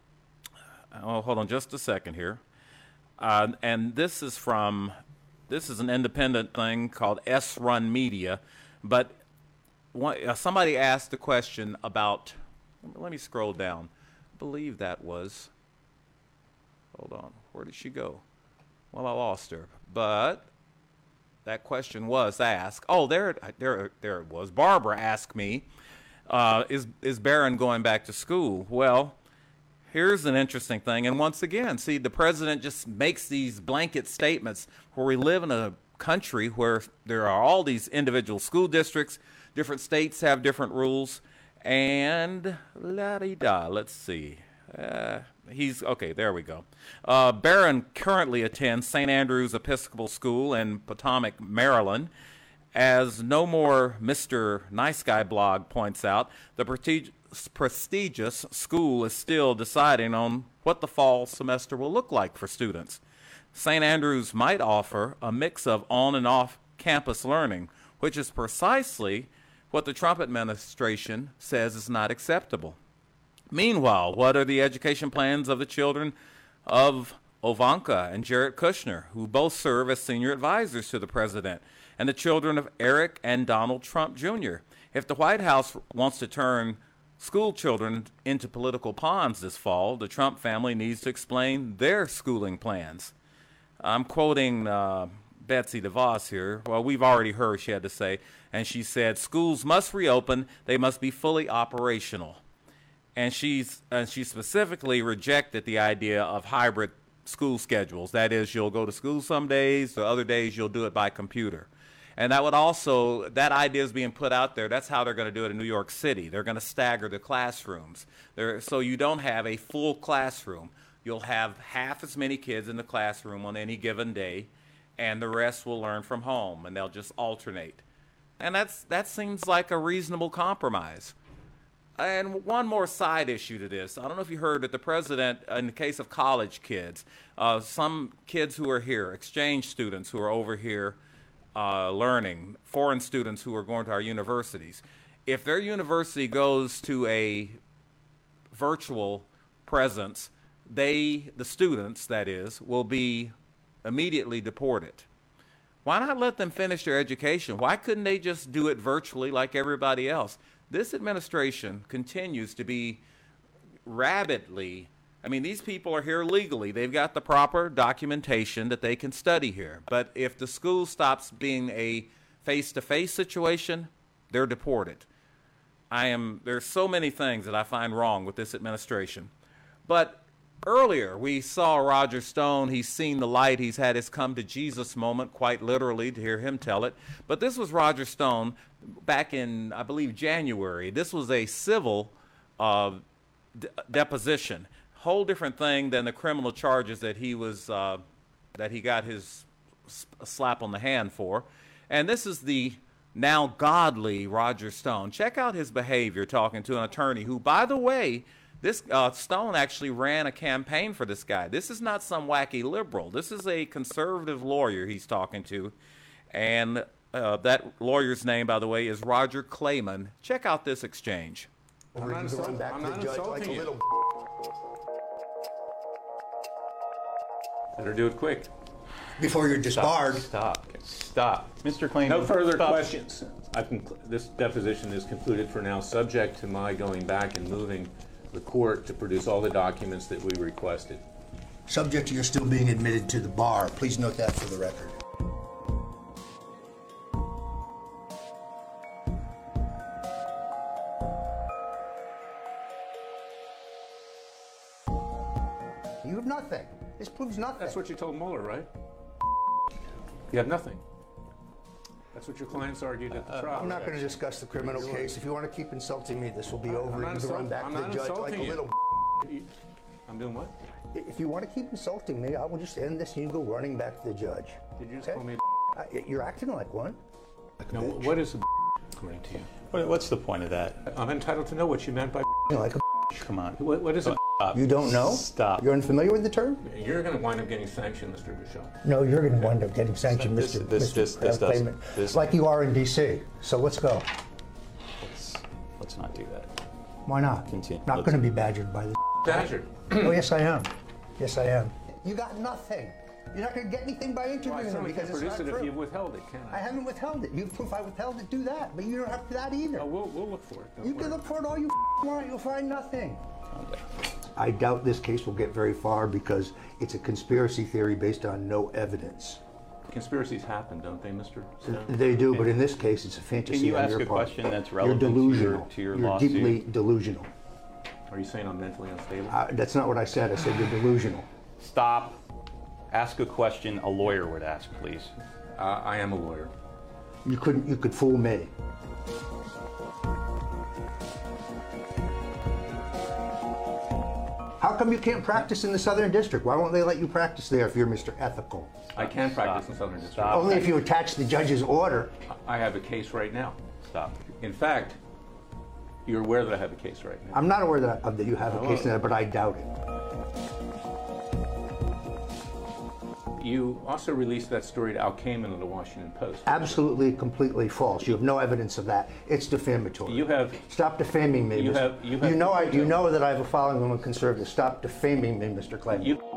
oh, hold on just a second here. Uh, and this is from, this is an independent thing called S Run Media. But one, uh, somebody asked a question about, let me scroll down. I believe that was, hold on, where did she go? Well, I lost her. But that question was asked. Oh, there, there, there it was. Barbara asked me, uh, is, is Barron going back to school? Well, here's an interesting thing. And once again, see, the president just makes these blanket statements where we live in a country where there are all these individual school districts, different states have different rules, and la-di-da, let's see. Uh, he's, okay, there we go. Uh, Barron currently attends Saint Andrew's Episcopal School in Potomac, Maryland, As No More Mister Nice Guy blog points out, the prestigious prestigious school is still deciding on what the fall semester will look like for students. Saint Andrews might offer a mix of on and off campus learning, which is precisely what the Trump administration says is not acceptable. Meanwhile, what are the education plans of the children of Ivanka and Jared Kushner, who both serve as senior advisors to the president, and the children of Eric and Donald Trump Junior? If the White House wants to turn school children into political pawns this fall, the Trump family needs to explain their schooling plans. I'm quoting uh, Betsy DeVos here. Well, we've already heard she had to say, and she said, schools must reopen. They must be fully operational. And she's and she specifically rejected the idea of hybrid school schedules. That is, you'll go to school some days, the other days you'll do it by computer. And that would also, that idea is being put out there. That's how they're going to do it in New York City. They're going to stagger the classrooms. They're, so you don't have a full classroom. You'll have half as many kids in the classroom on any given day, and the rest will learn from home, and they'll just alternate. And that's, that seems like a reasonable compromise. And one more side issue to this. I don't know if you heard that the president, in the case of college kids, uh, some kids who are here, exchange students who are over here, Uh, learning, foreign students who are going to our universities, if their university goes to a virtual presence, they, the students, that is, will be immediately deported. Why not let them finish their education? Why couldn't they just do it virtually like everybody else? This administration continues to be rabidly, I mean, these people are here legally. They've got the proper documentation that they can study here. But if the school stops being a face-to-face situation, they're deported. I am, there's so many things that I find wrong with this administration. But earlier, we saw Roger Stone. He's seen the light. He's had his come to Jesus moment, quite literally, to hear him tell it. But this was Roger Stone back in, I believe, January. This was a civil uh, de- deposition. Whole different thing than the criminal charges that he was uh, that he got his slap on the hand for. And this is the now godly Roger Stone. Check out his behavior talking to an attorney who, by the way, this uh, Stone actually ran a campaign for this guy. This is not some wacky liberal. This is a conservative lawyer he's talking to. And uh, that lawyer's name, by the way, is Roger Clayman. Check out this exchange. I'm not, insult- I'm not insulting you. Little... Better do it quick. Before you're disbarred. Stop. Stop. Stop. Mister Clayman. No further stop. questions. I've conclu- this deposition is concluded for now, subject to my going back and moving the court to produce all the documents that we requested. Subject to your still being admitted to the bar. Please note that for the record. You have nothing. This proves nothing. That's what you told Mueller, right? You have nothing. That's what your clients argued at the trial. I'm not going to discuss the criminal case. If you want to keep insulting me, this will be over. You can run back to the judge like a little. I'm doing what? If you want to keep insulting me, I will just end this and you go running back to the judge. Did you just call me a You're acting like one. No, what is a according to you? What, what's the point of that? I'm entitled to know what you meant by like a Come on. What, what is it? Stop. You don't know? Stop. You're unfamiliar with the term? You're going to wind up getting sanctioned, Mister Bouchon. No, you're going to wind up getting sanctioned, This- Mister this- Mister this- this uh, doesn't- Clayman, this- like you are in D C. So let's go. Let's, let's not do that. Why not? Continue. Not Let's- going to be badgered by this. Badgered. Oh, yes, I am. Yes, I am. You got nothing. You're not going to get anything by Well, I interviewing him certainly because can't it's produce not it true. if you withheld it, can I? I haven't withheld it. You proof I withheld it, do that. But you don't have to that either. Oh, we'll, we'll look for it. Don't You worry. can look for it all you want. You'll find nothing. I doubt this case will get very far because it's a conspiracy theory based on no evidence. Conspiracies happen, don't they, Mister Stone? They do, but in this case, it's a fantasy Can you on ask your a part. question that's You're relevant to your- delusional. to your You're lawsuit? deeply delusional. Are you saying I'm mentally unstable? Uh, that's not what I said. I said you're delusional. Stop. Ask a question a lawyer would ask, please. Uh, I am a lawyer. You couldn't. You could fool me. How come you can't practice in the Southern District? Why won't they let you practice there if you're Mister Ethical? I can practice in Southern District. Stop. Only if you attach the judge's order. I have a case right now. Stop. In fact, you're aware that I have a case right now. I'm not aware that, of that you have a Oh. case in that, but I doubt it. You also released that story to Al Kamen in the Washington Post. Absolutely, completely false. You have no evidence of that. It's defamatory. You have. Stop defaming me. You Mister have. You have. You know, I. You know that I have a following among conservatives. Stop defaming me, Mister Clayton. You.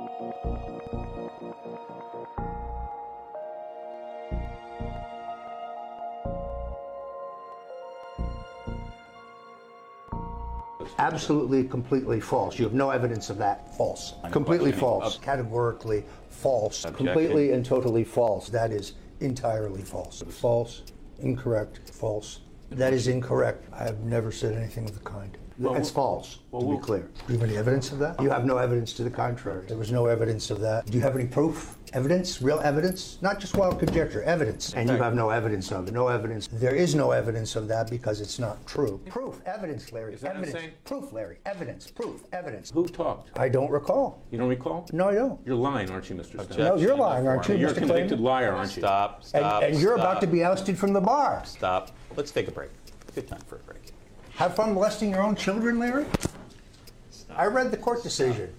Absolutely, completely false. You have no evidence of that. False. Completely false. Categorically false. Objection. Completely and totally false. That is entirely false. False, incorrect, false. That is incorrect. I have never said anything of the kind. Well, It's false, well, to be we'll- clear. Do you have any evidence of that? You have no evidence to the contrary. There was no evidence of that. Do you have any proof? Evidence? Real evidence? Not just wild conjecture. Evidence. And you have no evidence of it. No evidence. There is no evidence of that because it's not true. Proof. Evidence, Larry. Is that evidence. insane? Proof, Larry. Evidence. Proof. Evidence. Who talked? I don't recall. You don't recall? No, I don't. You're lying, aren't you, Mister Stone? No, you're lying, aren't you, You're a Mister convicted Clayton? liar, aren't you? Stop. And, Stop. and you're stop, about to be ousted from the bar. Stop. Let's take a break. Good time for a break. Have fun molesting your own children, Larry? I read the court decision.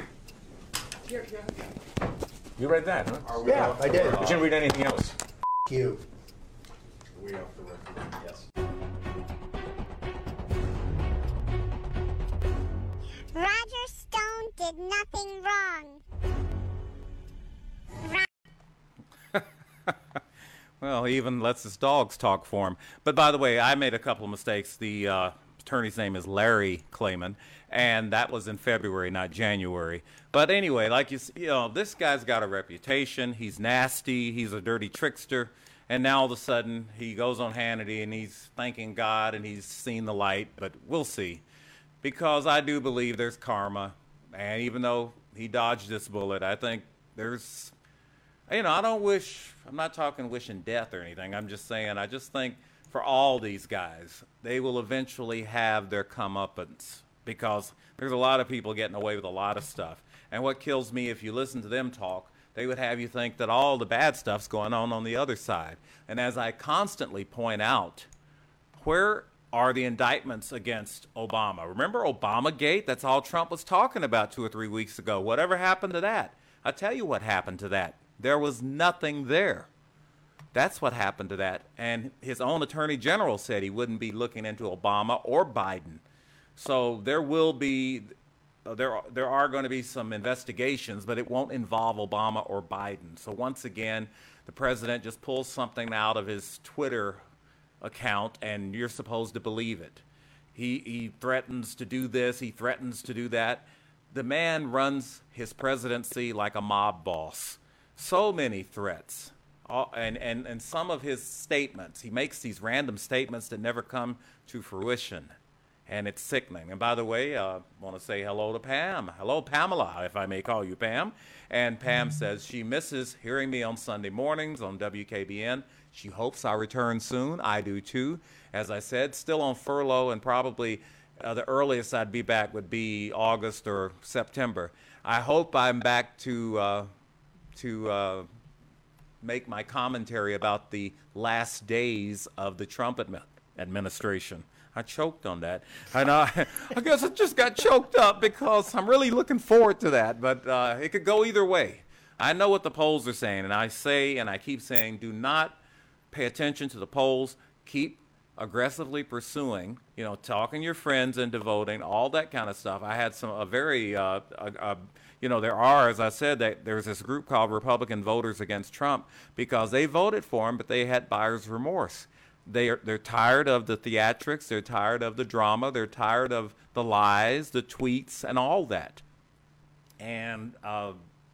You read that, huh? Yeah, I did. You didn't read anything else. F- you. We off the record. Yes. Roger Stone did nothing wrong. Well, he even lets his dogs talk for him. But by the way, I made a couple of mistakes. The uh, attorney's name is Larry Klayman, and that was in February, not January. But anyway, like you, s- you know, this guy's got a reputation. He's nasty. He's a dirty trickster. And now all of a sudden, he goes on Hannity and he's thanking God and he's seen the light. But we'll see, because I do believe there's karma. And even though he dodged this bullet, I think there's. You know, I don't wish, I'm not talking wishing death or anything. I'm just saying, I just think for all these guys, they will eventually have their comeuppance, because there's a lot of people getting away with a lot of stuff. And what kills me, if you listen to them talk, they would have you think that all the bad stuff's going on on the other side. And as I constantly point out, where are the indictments against Obama? Remember Obamagate? That's all Trump was talking about two or three weeks ago. Whatever happened to that? I'll tell you what happened to that. There was nothing there. That's what happened to that. And his own attorney general said he wouldn't be looking into Obama or Biden. So there will be, uh, there are, there are going to be some investigations, but it won't involve Obama or Biden. So once again, the president just pulls something out of his Twitter account, and you're supposed to believe it. He, he threatens to do this, he threatens to do that. The man runs his presidency like a mob boss. So many threats. All, and, and, and some of his statements, he makes these random statements that never come to fruition. And it's sickening. And by the way, I uh, want to say hello to Pam. Hello, Pamela, if I may call you Pam. And Pam says she misses hearing me on Sunday mornings on W K B N. She hopes I return soon. I do too. As I said, still on furlough, and probably uh, the earliest I'd be back would be August or September. I hope I'm back to... Uh, to uh, make my commentary about the last days of the Trump admi- administration. I choked on that. And I, I guess I just got choked up because I'm really looking forward to that. But uh, it could go either way. I know what the polls are saying, and I say and I keep saying, do not pay attention to the polls. Keep aggressively pursuing, you know, talking to your friends and voting, all that kind of stuff. I had some a very, uh, a, a, you know, there are, as I said, that there's this group called Republican Voters Against Trump, because they voted for him, but they had buyer's remorse. They are, they're tired of the theatrics, they're tired of the drama, they're tired of the lies, the tweets, and all that. And uh,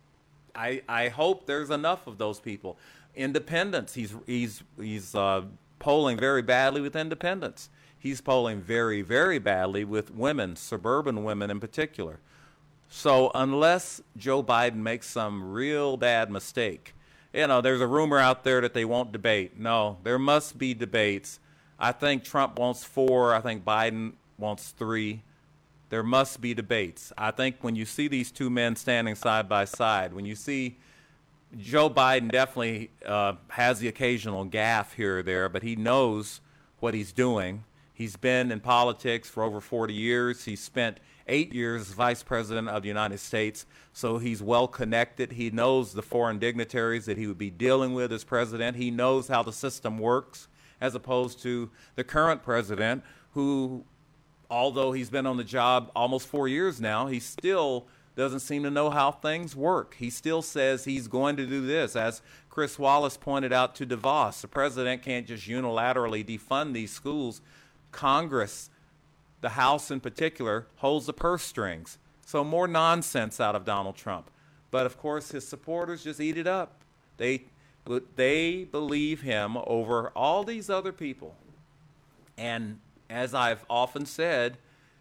I, I hope there's enough of those people. Independents, he's, he's, he's uh, polling very badly with independents. He's polling very, very badly with women, suburban women in particular. So unless Joe Biden makes some real bad mistake, you know, there's a rumor out there that they won't debate. No, there must be debates. I think Trump wants four. I think Biden wants three. there must be debates. I think when you see these two men standing side by side, when you see Joe Biden definitely uh, has the occasional gaffe here or there, but he knows what he's doing. He's been in politics for over forty years. He's spent eight years as vice president of the United States, so he's well connected. He knows the foreign dignitaries that he would be dealing with as president. He knows how the system works, as opposed to the current president, who, although he's been on the job almost four years now, he still doesn't seem to know how things work. He still says he's going to do this. As Chris Wallace pointed out to DeVos, the president can't just unilaterally defund these schools. Congress, the House in particular, holds the purse strings. So more nonsense out of Donald Trump. But of course, his supporters just eat it up. They, they believe him over all these other people. And as I've often said,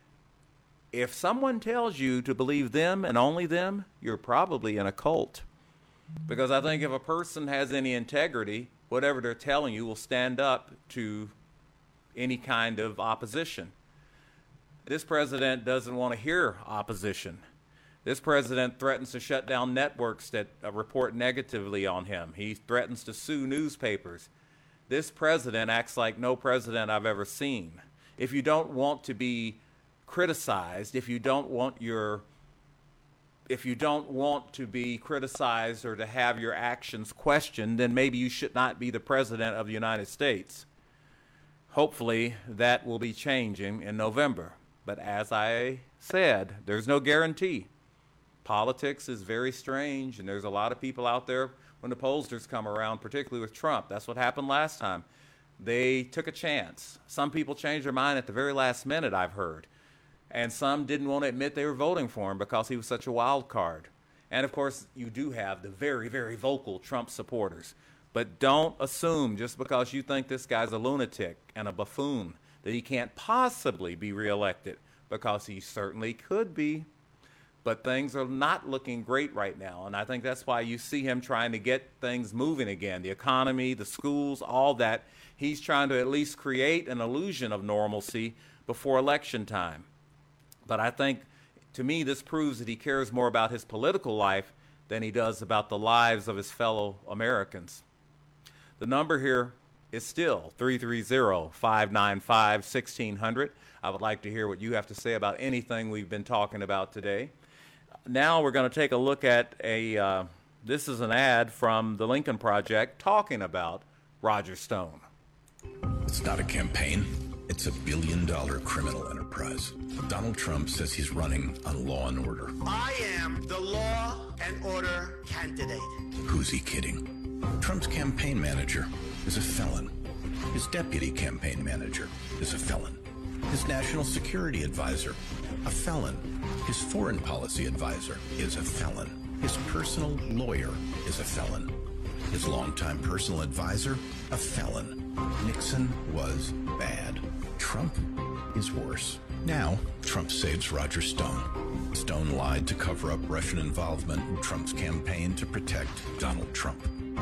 if someone tells you to believe them and only them, you're probably in a cult. Because I think if a person has any integrity, whatever they're telling you will stand up to any kind of opposition. This president doesn't want to hear opposition. This president threatens to shut down networks that uh, report negatively on him. He threatens to sue newspapers. This president acts like no president I've ever seen. If you don't want to be criticized, if you don't want your if you don't want to be criticized or to have your actions questioned, then maybe you should not be the president of the United States. Hopefully that will be changing in November. But as I said, there's no guarantee. Politics is very strange, and there's a lot of people out there when the pollsters come around, particularly with Trump. That's what happened last time. They took a chance. Some people changed their mind at the very last minute, I've heard. And some didn't want to admit they were voting for him because he was such a wild card. And of course, you do have the very, very vocal Trump supporters. But don't assume just because you think this guy's a lunatic and a buffoon that he can't possibly be reelected, because he certainly could be. But things are not looking great right now, and I think that's why you see him trying to get things moving again. The economy, the schools, all that. He's trying to at least create an illusion of normalcy before election time. But I think, to me, this proves that he cares more about his political life than he does about the lives of his fellow Americans. The number here is still three three zero, five nine five, one six zero zero. I would like to hear what you have to say about anything we've been talking about today. Now we're going to take a look at a, uh, this is an ad from the Lincoln Project talking about Roger Stone. It's not a campaign. It's a billion-dollar criminal enterprise. Donald Trump says he's running on law and order. I am the law and order candidate. Who's he kidding? Trump's campaign manager is a felon. His deputy campaign manager is a felon. His national security advisor, a felon. His foreign policy advisor is a felon. His personal lawyer is a felon. His longtime personal advisor, a felon. Nixon was bad. Trump is worse. Now, Trump saves Roger Stone. Stone lied to cover up Russian involvement in Trump's campaign to protect Donald Trump.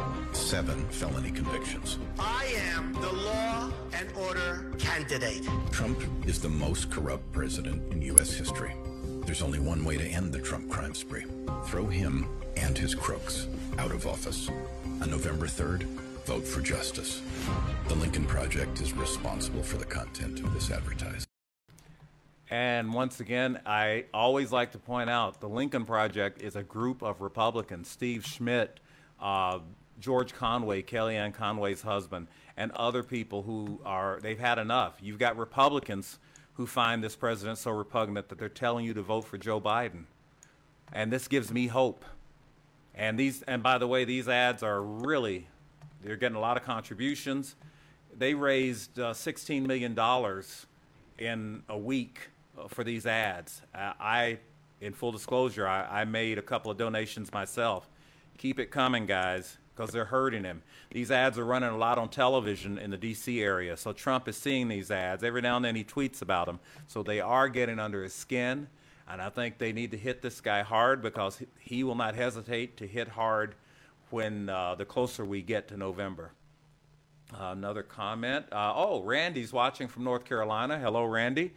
Seven felony convictions. I am the law and order candidate. Trump is the most corrupt president in U S history. There's only one way to end the Trump crime spree. Throw him and his crooks out of office. On November third, vote for justice. The Lincoln Project is responsible for the content of this advertising. And once again, I always like to point out the Lincoln Project is a group of Republicans. Steve Schmidt, uh, George Conway, Kellyanne Conway's husband, and other people who are, they've had enough. You've got Republicans who find this president so repugnant that they're telling you to vote for Joe Biden. And this gives me hope. And these, and by the way, these ads are really, they're getting a lot of contributions. They raised uh, sixteen million dollars in a week uh, for these ads. Uh, I, in full disclosure, I, I made a couple of donations myself. Keep it coming, guys, because they're hurting him. These ads are running a lot on television in the D C area, so Trump is seeing these ads. Every now and then he tweets about them, so they are getting under his skin, and I think they need to hit this guy hard, because he will not hesitate to hit hard when uh, the closer we get to November. Uh, another comment. Uh, oh, Randy's watching from North Carolina. Hello, Randy.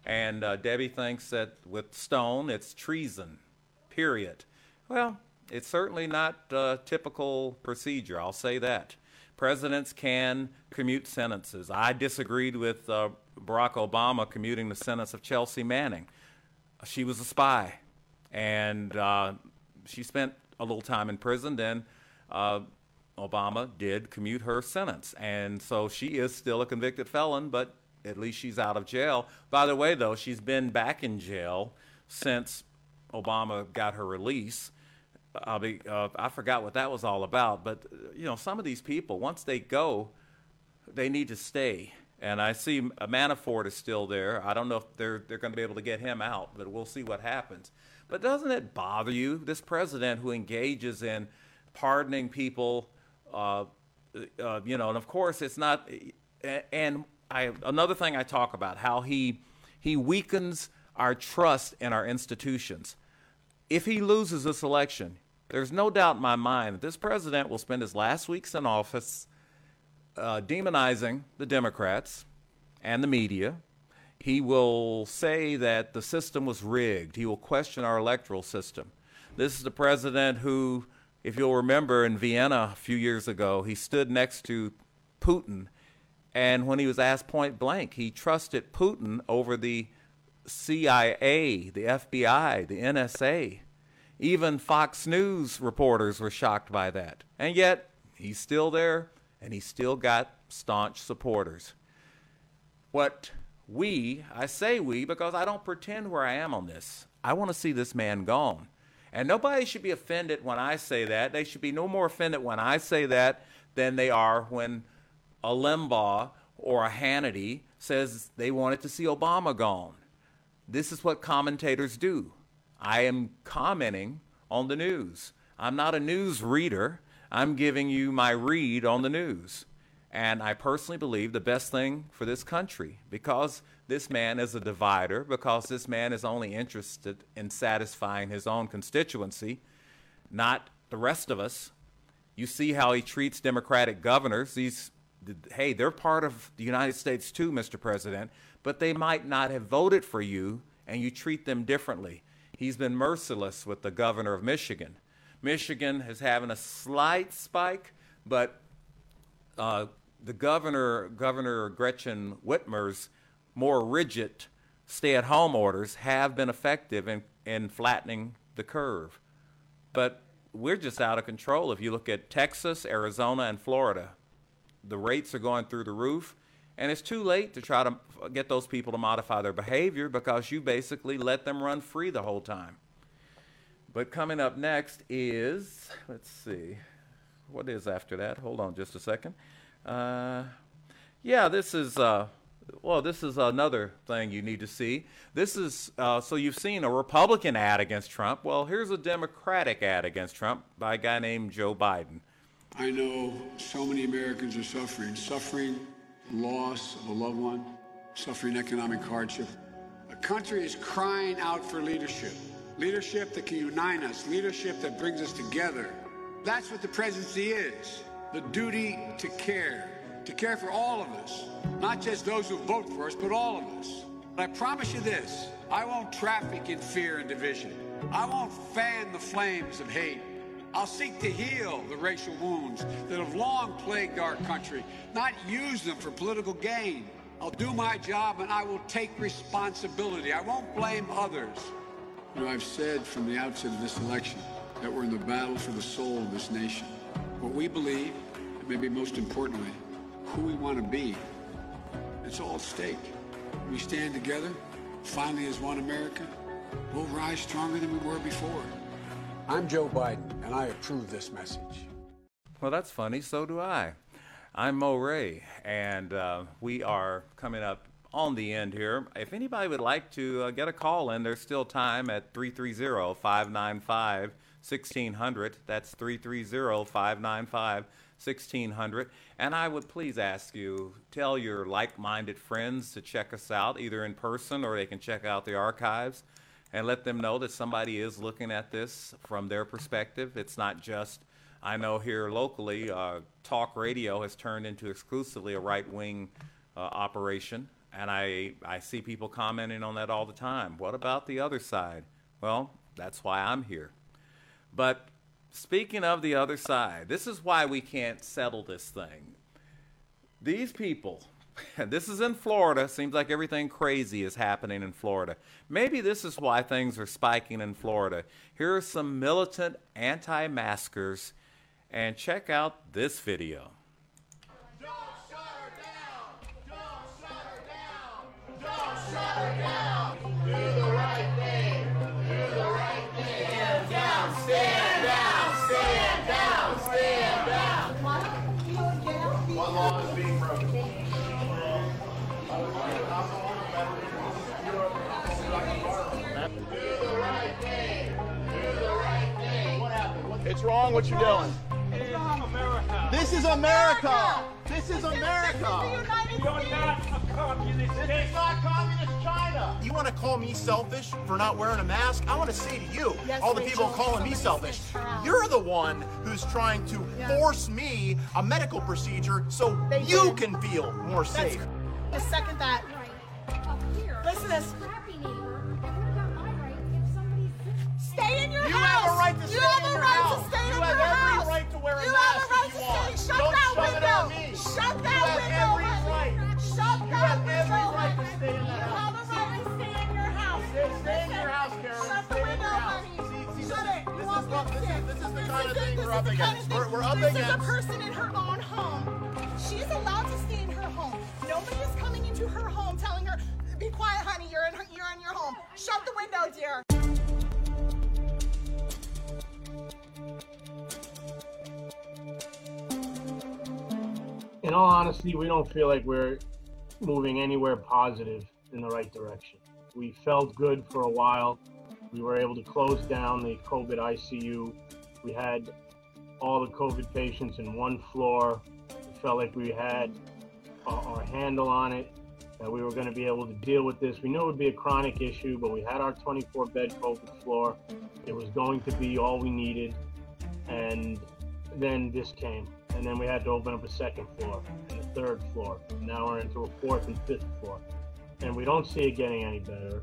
And uh, Debbie thinks that with Stone, it's treason, period. Well, it's certainly not uh, typical procedure, I'll say that. Presidents can commute sentences. I disagreed with uh, Barack Obama commuting the sentence of Chelsea Manning. She was a spy, and uh, she spent a little time in prison. Then uh, Obama did commute her sentence, and so she is still a convicted felon, but at least she's out of jail. By the way, though, she's been back in jail since Obama got her release. I'll be, uh, I forgot what that was all about, but you know, some of these people, once they go, they need to stay. And I see Manafort is still there. I don't know if they're they're going to be able to get him out, but we'll see what happens. But doesn't it bother you, this president who engages in pardoning people, uh, uh, you know, and of course it's not, and I, another thing I talk about, how he he weakens our trust in our institutions. If he loses this election, there's no doubt in my mind that this president will spend his last weeks in office uh, demonizing the Democrats and the media. He will say that the system was rigged. He will question our electoral system. This is the president who, if you'll remember, in Vienna a few years ago, he stood next to Putin, and when he was asked point blank, he trusted Putin over the C I A, the F B I, the N S A. Even Fox News reporters were shocked by that. And yet, he's still there, and he's still got staunch supporters. What we, I say we because I don't pretend where I am on this. I want to see this man gone. And nobody should be offended when I say that. They should be no more offended when I say that than they are when a Limbaugh or a Hannity says they wanted to see Obama gone. This is what commentators do. I am commenting on the news. I'm not a news reader. I'm giving you my read on the news. And I personally believe the best thing for this country, because this man is a divider, because this man is only interested in satisfying his own constituency, not the rest of us. You see how he treats Democratic governors. These, hey, they're part of the United States too, Mister President, but they might not have voted for you, and you treat them differently. He's been merciless with the governor of Michigan. Michigan is having a slight spike, but uh, the governor, Governor Gretchen Whitmer's more rigid stay-at-home orders have been effective in, in flattening the curve. But we're just out of control. If you look at Texas, Arizona, and Florida, the rates are going through the roof. And it's too late to try to get those people to modify their behavior because you basically let them run free the whole time. But coming up next is, let's see, what is after that? Hold on just a second. Uh, yeah, this is, uh, well, this is another thing you need to see. This is, uh, so you've seen a Republican ad against Trump. Well, here's a Democratic ad against Trump by a guy named Joe Biden. I know so many Americans are suffering, suffering loss of a loved one, suffering economic hardship. The country is crying out for leadership. Leadership that can unite us, leadership that brings us together. That's what the presidency is. The duty to care, to care for all of us, not just those who vote for us, but all of us. But I promise you this, I won't traffic in fear and division. I won't fan the flames of hate. I'll seek to heal the racial wounds that have long plagued our country, not use them for political gain. I'll do my job and I will take responsibility. I won't blame others. You know, I've said from the outset of this election that we're in the battle for the soul of this nation. What we believe, and maybe most importantly, who we want to be, it's all at stake. We stand together, finally as one America, we'll rise stronger than we were before. I'm Joe Biden, and I approve this message. Well, that's funny. So do I. I'm Mo Ray, and uh, we are coming up on the end here. If anybody would like to uh, get a call in, there's still time at three three zero, five nine five, one six zero zero. That's three three zero, five nine five, one six zero zero. And I would please ask you, tell your like-minded friends to check us out, either in person or they can check out the archives. And let them know that somebody is looking at this from their perspective. It's not just, I know here locally, uh, talk radio has turned into exclusively a right-wing uh, operation. And I, I see people commenting on that all the time. What about the other side? Well, that's why I'm here. But speaking of the other side, this is why we can't settle this thing. These people, and this is in Florida, seems like everything crazy is happening in Florida. Maybe this is why things are spiking in Florida. Here are some militant anti-maskers, and check out this video. It's wrong what you're doing. This is America. This is America. You're not a communist state. This is not communist China. You want to call me selfish for not wearing a mask? I want to say to you, yes, all the Rachel, people calling me selfish, you're the one who's trying to yeah. force me a medical procedure so they you did. can feel more That's safe. The second that. Right. Listen to this. Stay in your you house. You have a right to stay you have in a your right house. To stay you in have your every house. right to wear a you mask have a right if you to want. stay. Shut Don't that shove window. it on me. Shut you that have window. Every right. Shut you that have window. every right to stay in that house. You have a right to stay in your house. Stay, stay in your house, Karen. Shut stay the window, honey. See, see, Shut this, it. This, You is, what, this, is, this is the kind of thing we're up against. We're, we're up this against. This is a person in her own home. She's allowed to stay in her home. Nobody is coming into her home telling her, be quiet, honey, you're in, her, you're in your home. Shut the window, dear. In all honesty, we don't feel like we're moving anywhere positive in the right direction. We felt good for a while. We were able to close down the COVID I C U. We had all the COVID patients in one floor. We felt like we had our, our handle on it, that we were going to be able to deal with this. We knew it would be a chronic issue, but we had our twenty-four bed COVID floor. It was going to be all we needed. And then this came. And then we had to open up a second floor and a third floor. And now we're into a fourth and fifth floor. And we don't see it getting any better.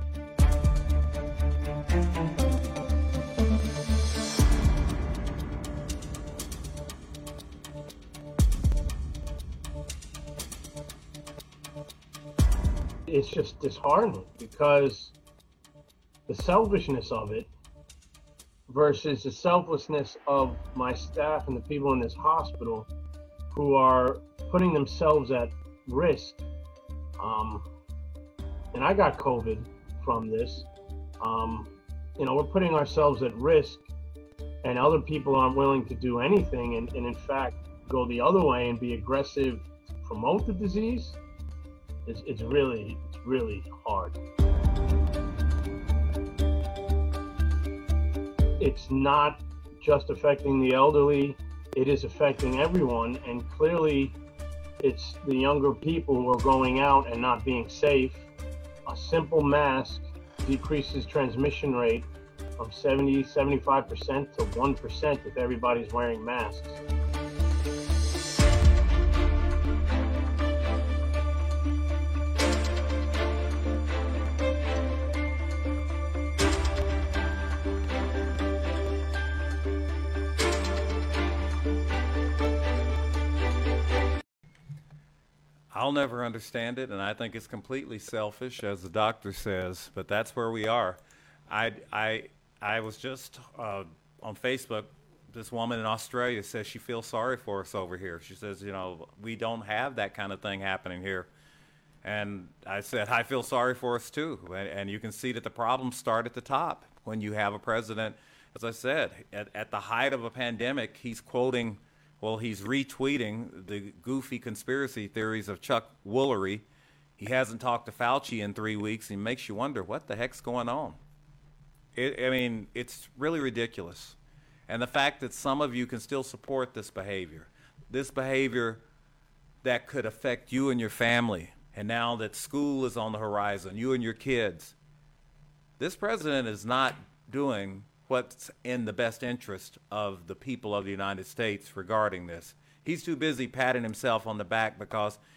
It's just disheartening because the selfishness of it versus the selflessness of my staff and the people in this hospital who are putting themselves at risk. Um, and I got COVID from this. Um, you know, we're putting ourselves at risk, and other people aren't willing to do anything and, and in fact go the other way and be aggressive to promote the disease. It's, it's really, it's really hard. It's not just affecting the elderly, it is affecting everyone, and clearly it's the younger people who are going out and not being safe. A simple mask decreases transmission rate from seventy, seventy-five percent to one percent if everybody's wearing masks. I'll never understand it, and I think it's completely selfish, as the doctor says, but that's where we are. I, I, I was just uh, on Facebook. This woman in Australia says she feels sorry for us over here. She says, you know, we don't have that kind of thing happening here. And I said, I feel sorry for us too. And, and you can see that the problems start at the top when you have a president, as I said, at, at the height of a pandemic, he's quoting Well, he's retweeting the goofy conspiracy theories of Chuck Woolery. He hasn't talked to Fauci in three weeks. And makes you wonder, what the heck's going on? It, I mean, it's really ridiculous. And the fact that some of you can still support this behavior, this behavior that could affect you and your family, and now that school is on the horizon, you and your kids, this president is not doing what's in the best interest of the people of the United States regarding this. He's too busy patting himself on the back because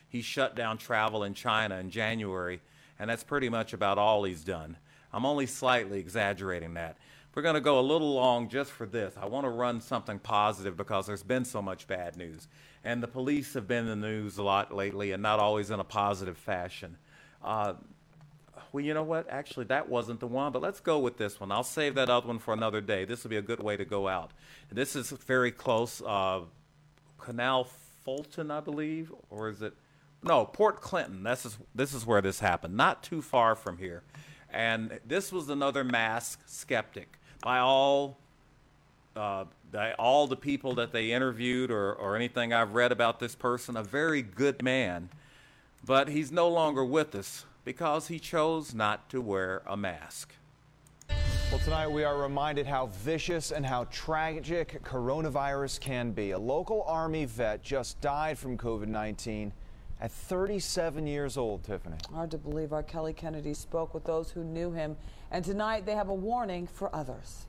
he shut down travel in China in January, and that's pretty much about all he's done. I'm only slightly exaggerating that. We're going to go a little long just for this. I want to run something positive because there's been so much bad news. And the police have been in the news a lot lately, and not always in a positive fashion. Uh, well, you know what? Actually, that wasn't the one, but let's go with this one. I'll save that other one for another day. This will be a good way to go out. This is very close. Uh, Canal Fulton, I believe, or is it? No, Port Clinton. This is, this is where this happened, not too far from here. And this was another mask skeptic. By all, uh, by all the people that they interviewed or, or anything I've read about this person, a very good man, but he's no longer with us because he chose not to wear a mask. Well, tonight we are reminded how vicious and how tragic coronavirus can be. A local Army vet just died from COVID nineteen at thirty-seven years old, Tiffany. Hard to believe. Our Kelly Kennedy spoke with those who knew him, and tonight they have a warning for others.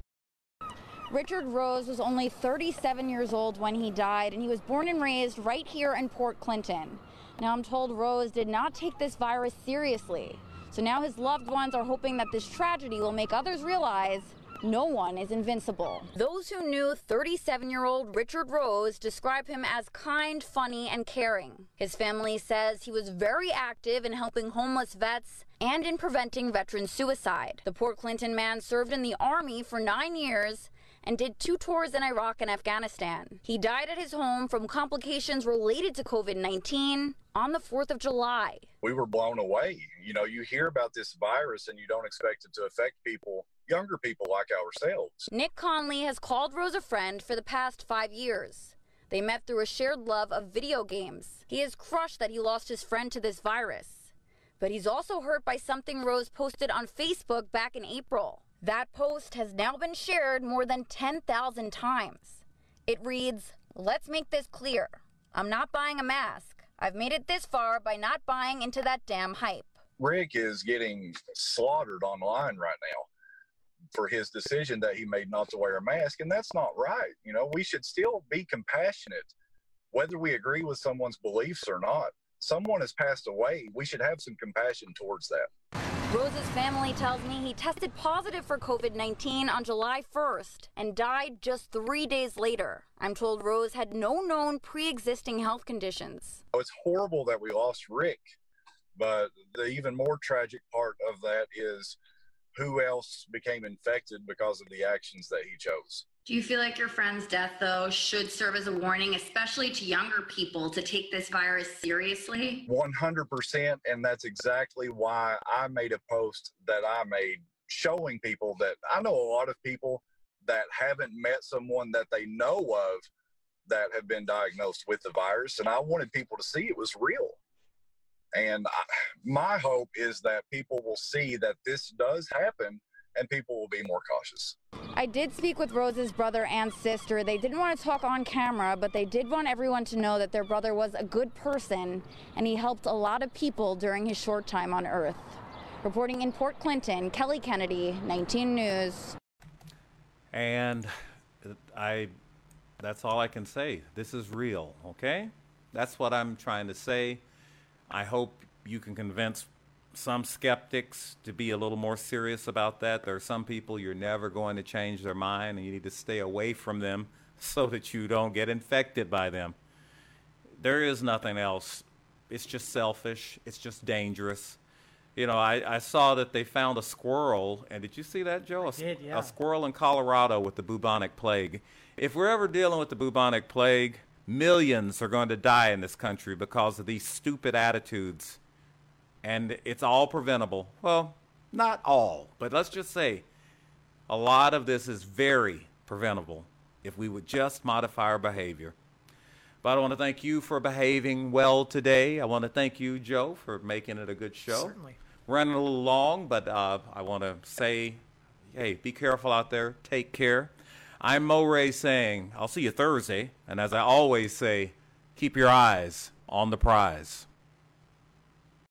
Richard Rose was only thirty-seven years old when he died, and he was born and raised right here in Port Clinton. Now, I'm told Rose did not take this virus seriously. So now his loved ones are hoping that this tragedy will make others realize no one is invincible. Those who knew thirty-seven-year-old Richard Rose describe him as kind, funny, and caring. His family says he was very active in helping homeless vets and in preventing veteran suicide. The Port Clinton man served in the Army for nine years and did two tours in Iraq and Afghanistan. He died at his home from complications related to COVID nineteen on the fourth of July. We were blown away. You know, you hear about this virus and you don't expect it to affect people, younger people like ourselves. Nick Conley has called Rose a friend for the past five years. They met through a shared love of video games. He is crushed that he lost his friend to this virus. But he's also hurt by something Rose posted on Facebook back in April. That post has now been shared more than ten thousand times. It reads, "Let's make this clear. I'm not buying a mask. I've made it this far by not buying into that damn hype." Rick is getting slaughtered online right now for his decision that he made not to wear a mask, and that's not right. You know, we should still be compassionate, whether we agree with someone's beliefs or not. Someone has passed away. We should have some compassion towards that. Rose's family tells me he tested positive for COVID nineteen on July first and died just three days later. I'm told Rose had no known pre-existing health conditions. It's horrible that we lost Rick, but the even more tragic part of that is who else became infected because of the actions that he chose. Do you feel like your friend's death, though, should serve as a warning, especially to younger people, to take this virus seriously? one hundred percent, and that's exactly why I made a post that I made showing people that I know a lot of people that haven't met someone that they know of that have been diagnosed with the virus, and I wanted people to see it was real. And I, my hope is that people will see that this does happen and people will be more cautious. I did speak with Rose's brother and sister. They didn't want to talk on camera, but they did want everyone to know that their brother was a good person and he helped a lot of people during his short time on Earth. Reporting in Port Clinton, Kelly Kennedy, nineteen News. And I, that's all I can say. This is real, okay? That's what I'm trying to say. I hope you can convince some skeptics to be a little more serious about that. There are some people you're never going to change their mind, and you need to stay away from them so that you don't get infected by them. There is nothing else. It's just selfish. It's just dangerous. You know, I, I saw that they found a squirrel, and did you see that, Joe? A, did, yeah. a squirrel in Colorado with the bubonic plague. If we're ever dealing with the bubonic plague, millions are going to die in this country because of these stupid attitudes. And it's all preventable. Well, not all, but let's just say a lot of this is very preventable if we would just modify our behavior. But I want to thank you for behaving well today. I want to thank you, Joe, for making it a good show. Certainly. Running a little long, but uh, I want to say, hey, be careful out there. Take care. I'm Mo Ray saying, I'll see you Thursday. And as I always say, keep your eyes on the prize.